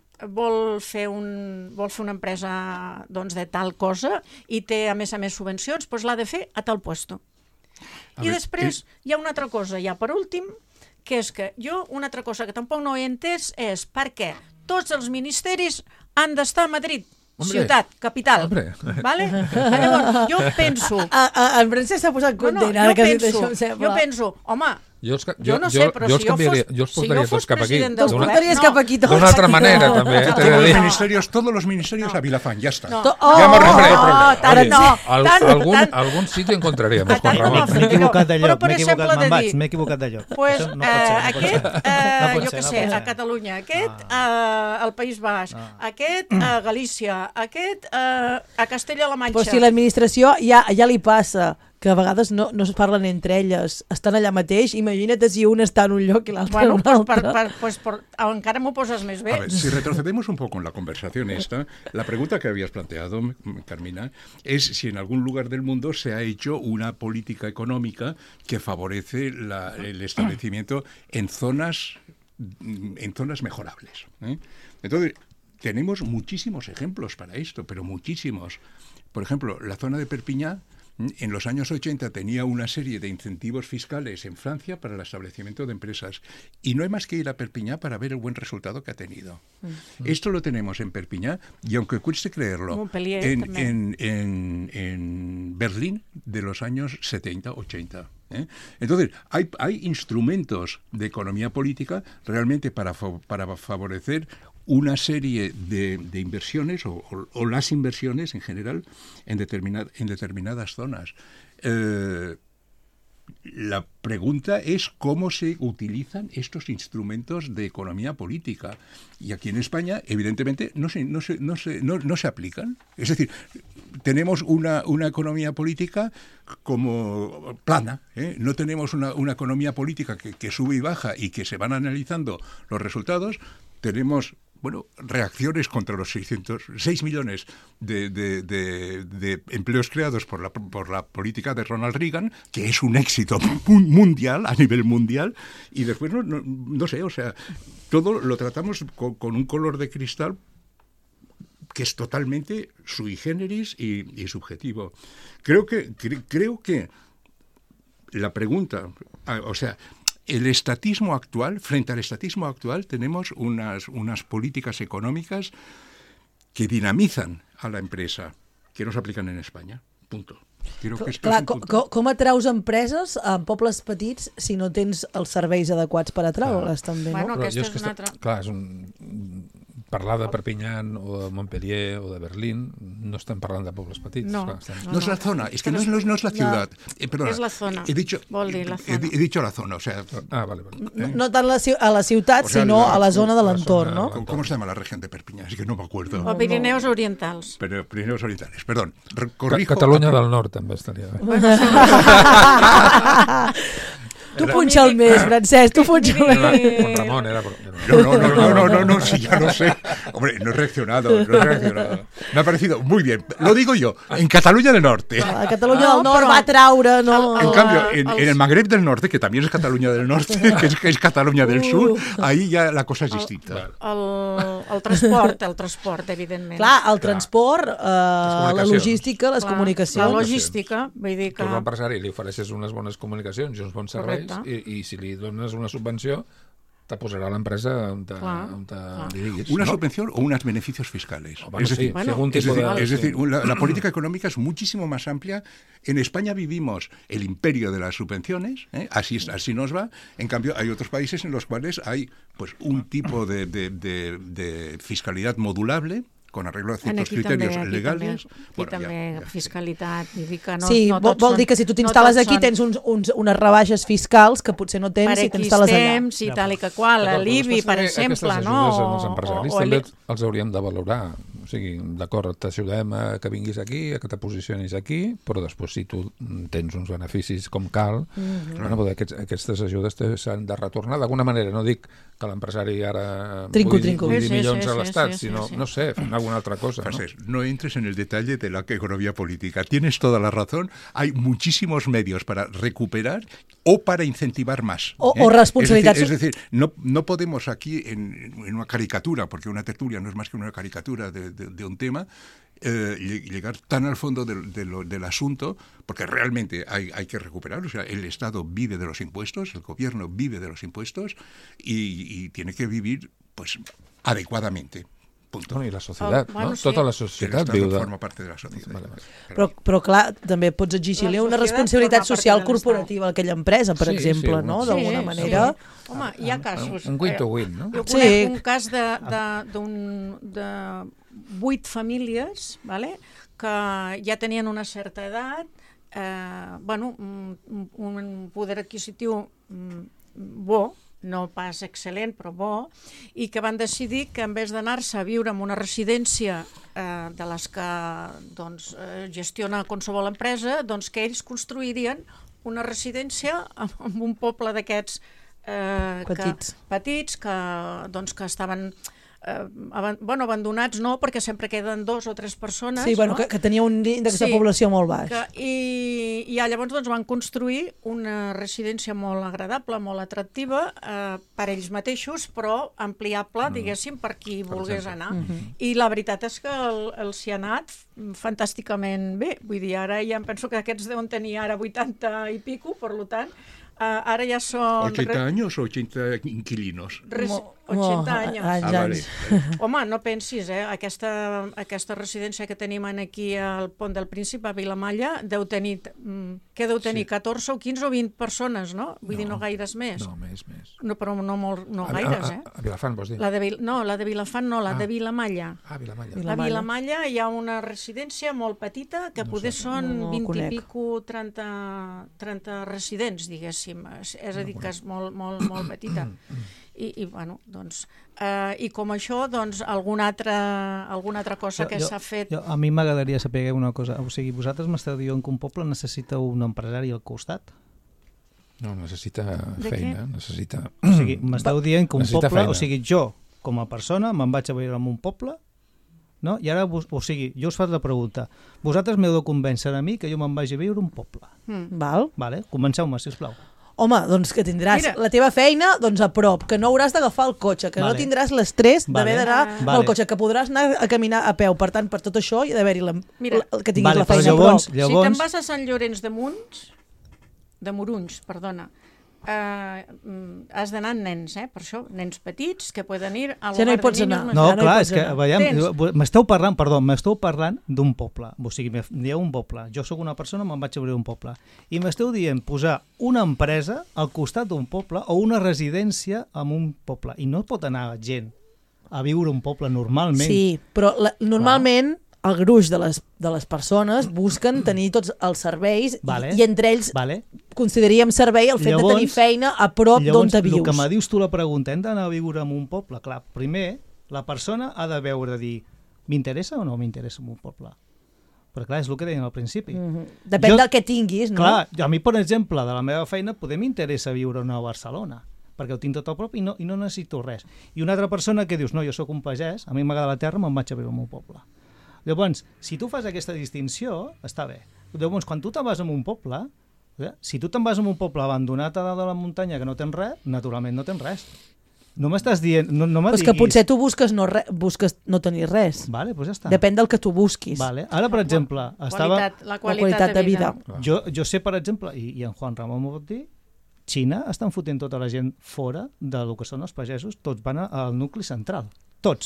vol fer, un, vol fer una empresa doncs, de tal cosa i té, a més a més, subvencions, doncs l'ha de fer a tal puesto. I veure, després és... hi ha una altra cosa, ja per últim, que és que jo, una altra cosa que tampoc no he entès és per què tots els ministeris han d'estar a Madrid, Hombre. ciutat, capital. Vale? Llavors, jo penso... A, a, en Francesc s'ha posat content, no, no, ara que penso, això em sembla. Jo penso, home, Jo, els, jo, jo no sé, però jo, si jo fos, jo els portaria si jo fos tots cap aquí. president del Tots govern... portaries no, cap aquí tots. D'una altra manera, no, també. no, T'he de Todos los dir. ministerios, todos los ministerios No. a Vilafant, ya está. No. Oh, Ya hemos oh, resuelto el oh, problema. tant Oye, no. Al, tant, algun, tant. algun sitio encontraríamos, Ah, Juan tant, Ramon. no, M'he equivocat de Però, lloc, per m'he equivocat, exemple, de me'n vaig, dir- m'he equivocat de lloc. Pues, Això no pot eh, ser, no pot aquest, ser. eh, No pot jo ser, què no sé, pot a ser. Catalunya, aquest eh, al País Basc, aquest a Galícia, aquest eh, a Castella-La Manxa. Però si l'administració ja, ja li passa que a vegades no, no es parlen entre elles, estan allà mateix, imagina't si un està en un lloc i l'altre Bueno, en un pues, altre. per, per, pues, per, encara m'ho poses més bé. A ver, si retrocedemos un poco en la conversación esta, la pregunta que habías planteado, Carmina, es si en algún lugar del mundo se ha hecho una política económica que favorece la, el establecimiento en zonas, en zonas mejorables, ¿eh? Entonces, tenemos muchísimos ejemplos para esto, pero muchísimos. Por ejemplo, la zona de Perpiñán, en los años ochenta tenía una serie de incentivos fiscales en Francia para el establecimiento de empresas y no hay más que ir a Perpiñán para ver el buen resultado que ha tenido. Mm. Esto lo tenemos en Perpiñán y aunque cueste creerlo, Montpellier, en, en, en, en Berlín de los años setenta, ochenta. ¿Eh? Entonces, hay, hay instrumentos de economía política realmente para, para favorecer una serie de, de inversiones o, o, o las inversiones en general en, determinad, en determinadas zonas. Eh, la pregunta es cómo se utilizan estos instrumentos de economía política. Y aquí en España, evidentemente, no se, no se, no se, no, no se aplican. Es decir, tenemos una, una economía política como plana, ¿eh? No tenemos una, una economía política que, que sube y baja y que se van analizando los resultados. Tenemos... bueno, reacciones contra los seiscientos seis millones de, de, de, de empleos creados por la, por la política de Ronald Reagan, que es un éxito mundial, a nivel mundial, y después, no, no, no sé, o sea, todo lo tratamos con, con un color de cristal que es totalmente sui generis y, y subjetivo. Creo que, cre, creo que la pregunta, o sea... El estatismo actual, frente al estatismo actual, tenemos unas, unas políticas económicas que dinamizan a la empresa, que no se aplican en España. Punto. Creo que esto Clar, es un punto. com, com atraus empreses en pobles petits si no tens els serveis adequats per atraure-les, també, no? Bueno, Però aquesta jo és que una esta- altra... Clar, és un... Parlar de Perpinyán o de Montpellier o de Berlín, no estem parlant de pobles petits. No. Clar, estem... No es la zona, es que no es, no es, no es la ciudad. Eh, perdona, Es la zona. He dicho, Vol dir la he, zona. he dicho la zona, o sea... Ah, vale, vale. No, no tant la, ci- a la ciutat, O sea, sinó la- a la zona de la l'entorn, zona- no? ¿Cómo, cómo se llama la región de Perpiñán? Es que no me acuerdo. O Pirineus Orientals. Pero Pirineos Orientales, perdón. Re- Ca Corrijo. Catalunya del Nord també estaria bé. Tu punxa'l més, Francesc, tu punxa'l Era, més. con Ramon era... No, no, no, no, no, no, no, sí, ya lo sé. Hombre, no he reaccionado, no he reaccionado. Me ha parecido muy bien. Lo digo yo, en Cataluña del Norte. A Catalunya No, del Nord però- va traure, no? En el- cambio, en, els- en el Magreb del Norte, que también es Cataluña del Norte, que es, que es Cataluña del Sur, ahí ya la cosa es distinta. El, el transport, el transport, evidentment. Clar, el transport, eh, la comunicacions. logística, les Clar, comunicacions. La logística, vull dir que... Tu a l'empresari li ofereixes unes bones comunicacions i uns bons serveis Correcte. i, i si li dones una subvenció te posarà l'empresa on te, Clar, on te clar. li diguis. Una no? subvención o unos beneficios fiscales. O, bueno, es decir, sí, bueno, algún Es tipo decir, de... es decir, sí. la, la política económica es muchísimo más amplia. En España vivimos el imperio de las subvenciones, ¿eh? así, es- así nos va. En cambio, hay otros países en los cuales hay pues un tipo de, de- de- de fiscalidad modulable, con arreglo a ciertos criterios també, legales. Aquí bueno, també ja, ja. fiscalitat, vull dir que no, sí, no vol, tots vol són, dir que si tu no t'instal·les tots aquí són tens uns, uns, unes rebaixes fiscals que potser no tens per si aquí t'instal·les allà. temps i tal i que qual, l'I B I, per exemple, no? Aquestes ajudes als empresaris o, o, també els hauríem de valorar. O sigui, d'acord, t'ajudem a que vinguis aquí, a que te posicionis aquí, però després si tu tens uns beneficis com cal, mm-hmm. bueno, aquests, aquestes ajudes s'han de retornar d'alguna manera. No dic que l'empresari ara trinco, vull, trinco. vull dir sí, milions sí, a l'Estat, sí, sí, sinó, sí, sí. no sé, fent alguna altra cosa. Francesc, ¿no? no entres en el detalle de la economía política. Tienes toda la razón. Hay muchísimos medios para recuperar o para incentivar más. O, ¿eh? o responsabilidad. Es decir, es decir no, no podemos aquí, en, en una caricatura, porque una tertulia no es más que una caricatura de, de, de un tema, eh, llegar tan al fondo de, de lo, del asunto, porque realmente hay, hay que recuperar. O sea, el Estado vive de los impuestos, el gobierno vive de los impuestos y, y tiene que vivir pues adecuadamente. Punto. No, i la societat, oh, bueno, no? sí. Tota la societat el viu de... forma part de la societat. Vale, vale. Però, però clar, també pots exigir-li una responsabilitat social corporativa a aquella empresa, per sí, exemple, sí, no? sí, D'alguna sí, manera. Sí. Home, hi ha casos. Un win to win, no? Jo Sí. conec un cas de, de, d'un, de vuit famílies, vale? Que ja tenien una certa edat, eh, bueno, un, un poder adquisitiu bo, no pas excel·lent, però bo, i que van decidir que en vez d'anar-se a viure en una residència eh, de les que doncs, eh, gestiona qualsevol empresa, doncs que ells construirien una residència en, en un poble d'aquests eh, petits. que, petits que, doncs, que estaven eh, aban bueno, abandonats, no, perquè sempre queden dos o tres persones. Sí, bueno, no? que, que tenia un índex sí, de població molt baix. Que, i, I llavors doncs, van construir una residència molt agradable, molt atractiva eh, per ells mateixos, però ampliable, mm. diguéssim, per qui per volgués exemple. anar. Mm -hmm. I la veritat és que el, el s'hi ha anat fantàsticament bé. Vull dir, ara ja em penso que aquests deuen tenir ara vuitanta i pico, per tant, Uh, ara ja són... ¿ochenta años o ochenta inquilinos? Res... ochenta anys. anys, ah, vale. Home, no pensis, eh? Aquesta, aquesta residència que tenim aquí al Pont del Príncep, a Vilamalla, deu tenir, què deu tenir, sí. catorze o quinze o vint persones, no? Vull no, dir, no gaires més. No, més, més. No, però no, molt, no a, gaires, a, eh? A, a Vilafant, vols dir? La de Vil... No, la de Vilafant no, la ah. de Vilamalla. Ah, Vilamalla. A Vilamalla hi ha una residència molt petita, que no poder sé, són no, no vint i pico, trenta, trenta residents, diguéssim. És, és a dir, que és molt, molt, molt petita. I, i bueno, doncs... Eh, I com això, doncs, alguna altra, alguna altra cosa jo, que jo, s'ha fet... Jo, a mi m'agradaria saber una cosa. O sigui, vosaltres m'esteu dient que un poble necessita un empresari al costat? No, necessita feina, necessita... O sigui, m'esteu dient que un necessita poble... feina. O sigui, jo, com a persona, me'n vaig a viure en un poble, no? I ara, o sigui, jo us faig la pregunta. Vosaltres m'heu de convèncer a mi que jo me'n vagi a viure a un poble. Mm. Val. Vale, comenceu-me, sisplau. Home, doncs que tindràs Mira. la teva feina doncs a prop, que no hauràs d'agafar el cotxe, que vale. no tindràs l'estrès d'haver vale. d'anar vale. al cotxe, que podràs anar a caminar a peu. Per tant, per tot això hi ha d'haver-hi la, Mira. la, que tinguis vale, la feina llavors, a prop. Llavors... Si te'n vas a Sant Llorenç de Munts, de Morunys, perdona, eh, has d'anar amb nens, eh, per això, nens petits que poden ir a ja no hi pots anar. No, ja no clar, hi és que, anar. veiem, m'esteu parlant, perdó, m'esteu parlant d'un poble, o sigui, hi ha un poble, jo sóc una persona, me'n vaig a obrir un poble, i m'esteu dient posar una empresa al costat d'un poble o una residència en un poble, i no pot anar gent a viure un poble normalment. Sí, però la, normalment... Clar. El gruix de les, de les persones busquen tenir tots els serveis vale. i, i entre ells vale. consideraríem servei el fet llavors, de tenir feina a prop d'on te vius. El que me dius tu la pregunta, hem d'anar a viure en un poble? Clar, primer, la persona ha de veure, dir, m'interessa o no m'interessa en un poble? Però clar, és el que deien al principi. Mm-hmm. Depèn jo, del que tinguis, no? Clar, a mi, per exemple, de la meva feina, poder m'interessa viure a Barcelona, perquè ho tinc tot a prop i no, i no necessito res. I una altra persona que dius, no, jo sóc un pagès, a mi m'agrada la terra, me'n vaig a viure en un poble. Llavors, si tu fas aquesta distinció, està bé. Llavors, quan tu te'n vas a un poble, eh, si tu te'n vas a un poble abandonat a dalt de la muntanya que no tens res, naturalment no tens res. No m'estàs dient... No, no Però és que potser tu busques no, re, busques no tenir res. Vale, doncs ja està. Depèn del que tu busquis. Vale. Ara, per exemple... La estava... qualitat, la qualitat, la qualitat de vida. vida. Jo, jo sé, per exemple, i, i en Juan Ramon m'ho pot dir, Xina estan fotent tota la gent fora del que són els pagesos, tots van al nucli central. Tots.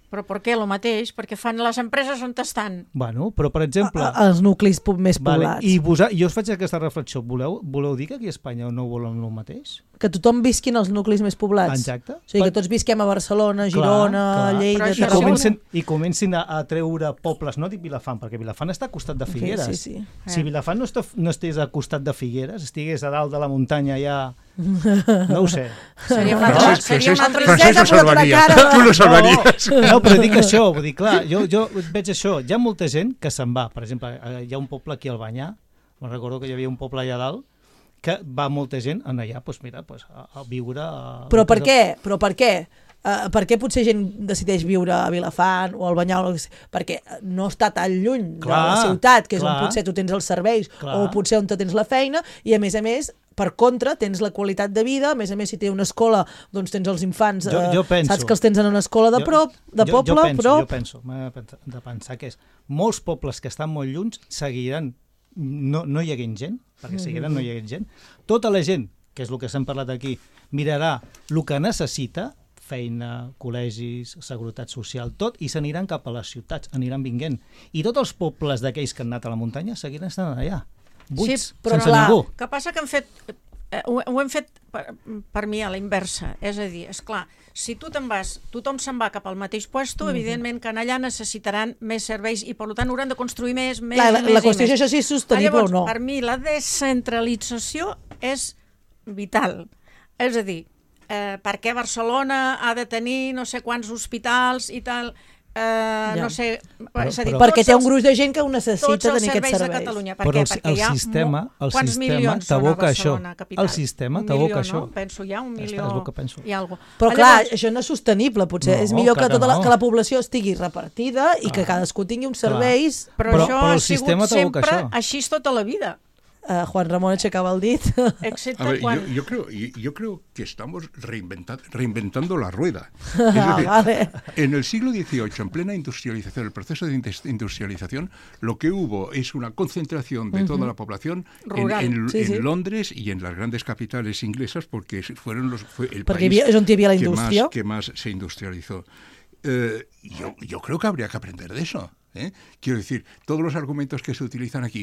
Però per què el mateix? Perquè fan les empreses on estan. Bueno, però per exemple... A, els nuclis més poblats. Vale, i vos, jo us faig aquesta reflexió. Voleu, voleu dir que aquí a Espanya no volen el mateix? Que tothom visqui en els nuclis més poblats. Exacte. O sigui, que tots visquem a Barcelona, Girona, clar, clar. Lleida... I comencin, I comencin a, a treure pobles, no dic Vilafant, perquè Vilafant està a costat de Figueres. Sí, sí, sí. Si Vilafant no, està, no estigués a costat de Figueres, estigués a dalt de la muntanya ja... No ho sé. Seria una altra, no, seria una altra Francesc ho salvaria. Tu no salvaries. No, no, però dic això, vull dir, clar, jo, jo veig això. Hi ha molta gent que se'n va. Per exemple, hi ha un poble aquí al Banyà, me'n recordo que hi havia un poble allà dalt, que va molta gent en allà, doncs mira, doncs, a, a viure... A... Però per què? Però per què? Uh, per què potser gent decideix viure a Vilafant o al Banyà? Perquè no està tan lluny clar, de la ciutat, que és clar, on potser tu tens els serveis clar. O potser on tens la feina, i a més a més, per contra, tens la qualitat de vida, a més a més, si té una escola, doncs tens els infants, jo, jo penso, saps que els tens en una escola de prop, de jo, poble, jo penso, prop... Jo penso, m'he de pensar que és, molts pobles que estan molt lluny seguiran, no, no hi haguent gent, perquè seguiran no hi haguent gent, tota la gent, que és el que s'han parlat aquí, mirarà el que necessita, feina, col·legis, seguretat social, tot, i s'aniran cap a les ciutats, aniran vinguent. I tots els pobles d'aquells que han anat a la muntanya seguiran estant allà, buits, sí, però sense clar, ningú. Que passa que hem fet, eh, ho, ho hem fet per, per mi a la inversa, és a dir, és clar, si tu te'n vas, tothom se'n va cap al mateix puesto, mm-hmm. evidentment que allà necessitaran més serveis i per tant hauran de construir més, més clar, i més. La qüestió és això si és sostenible llavors, o no. Per mi la descentralització és vital, és a dir, eh, per què Barcelona ha de tenir no sé quants hospitals i tal... Uh, ja. no sé, però, és a dir, perquè té un gruix de gent que ho necessita tenir aquests serveis. De Catalunya. Per però què? el, el hi ha sistema, el quants sistema milions t'aboca això. Capital? El sistema un t'aboca milió, això. No? Penso, hi ha un milió és el que penso. i alguna cosa. Però clar, llavors... això no és sostenible, potser. No, és millor que, tota no. la, que la població estigui repartida i que cadascú tingui uns serveis... Però, però això però el ha sigut sempre això. Així tota la vida. Uh, Juan Ramón aixecaba el dit. Excepte a ver, quan... yo, yo, creo, yo, yo creo que estamos reinventando, reinventando la rueda. Es decir, vale. En el siglo dieciocho, en plena industrialización, el proceso de industrialización, lo que hubo es una concentración de uh-huh. toda la población Rural. en, en, sí, en sí. Londres y en las grandes capitales inglesas, porque fueron los, fue el porque país es donde había la que, industria. más, que más se industrializó. Eh, yo, yo creo que habría que aprender de eso. ¿eh? Quiero decir, todos los argumentos que se utilizan aquí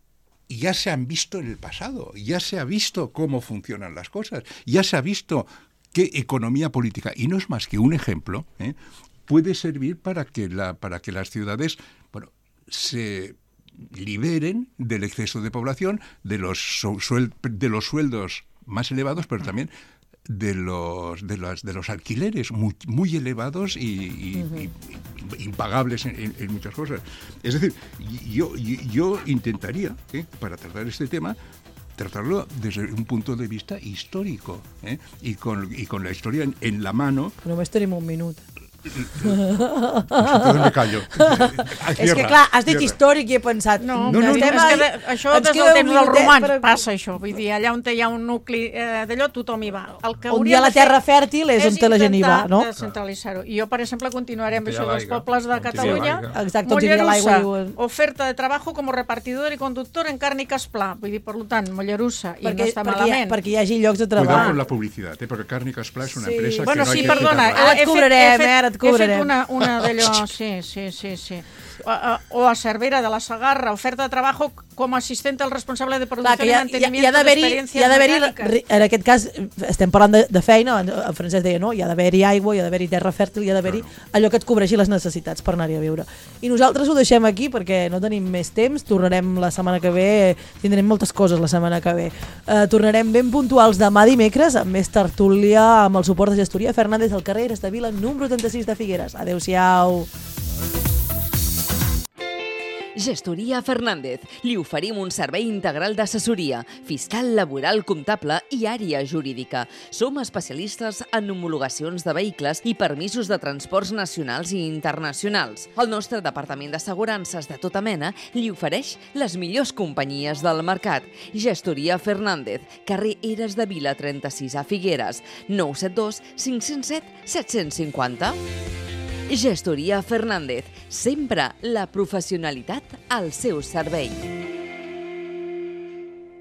ya se han visto en el pasado, ya se ha visto cómo funcionan las cosas, ya se ha visto qué economía política, y no es más que un ejemplo, ¿eh? puede servir para que, la, para que las ciudades bueno, se liberen del exceso de población, de los, suel, de los sueldos más elevados, pero también de los de los de los alquileres muy muy elevados y, y, uh-huh. y, y impagables en, en, en muchas cosas. Es decir, yo yo intentaría ¿eh? para tratar este tema tratarlo desde un punto de vista histórico ¿eh? y con y con la historia en, en la mano. Només tenim un minut. Entonces me callo. És que clar, has dit històric i he pensat no, no, no, no, és que de, això des del temps dels romans per... passa això, vull dir, allà on hi ha un nucli eh, d'allò tothom hi va. El que on hi ha la terra fèrtil és, és on la gent hi va, no? Descentralitzar-ho. I jo, per exemple, continuaré amb això dels pobles de Catalunya. Exacte, on hi havia l'aigua. Oferta de trabajo como repartidor y conductor en Càrniques Pla. Vull dir, per tant, Mollerussa, i no està malament. Perquè hi hagi llocs de treball. Cuidado con la publicitat, eh, perquè Càrniques Pla és una empresa que no hay que perdona, et cobrarem, eh, et He fet una, una d'allò, sí, sí, sí, sí. O a Cervera de la Sagarra, oferta de trabajo como asistente al responsable de producción i mantenimiento d'experiències mecàniques. En aquest cas, estem parlant de, de feina, en Francesc deia, no? Hi ha d'haver-hi aigua, hi ha d'haver-hi terra fèrtil, hi ha d'haver-hi allò que et cobreixi les necessitats per anar-hi a viure. I nosaltres ho deixem aquí perquè no tenim més temps, tornarem la setmana que ve, tindrem moltes coses la setmana que ve. Uh, tornarem ben puntuals demà dimecres, amb més tertúlia, amb el suport de Gestoria Fernández al carrer Eres de Vila, número trenta-sis de Figueres. Adéu-siau. Gestoria Fernández. Li oferim un servei integral d'assessoria, fiscal, laboral, comptable i àrea jurídica. Som especialistes en homologacions de vehicles i permisos de transports nacionals i internacionals. El nostre departament d'assegurances de tota mena li ofereix les millors companyies del mercat. Gestoria Fernández, carrer Eres de Vila trenta-sis a Figueres, nou set dos cinc zero set set cinc zero. Gestoria Fernández, sempre la professionalitat al seu servei.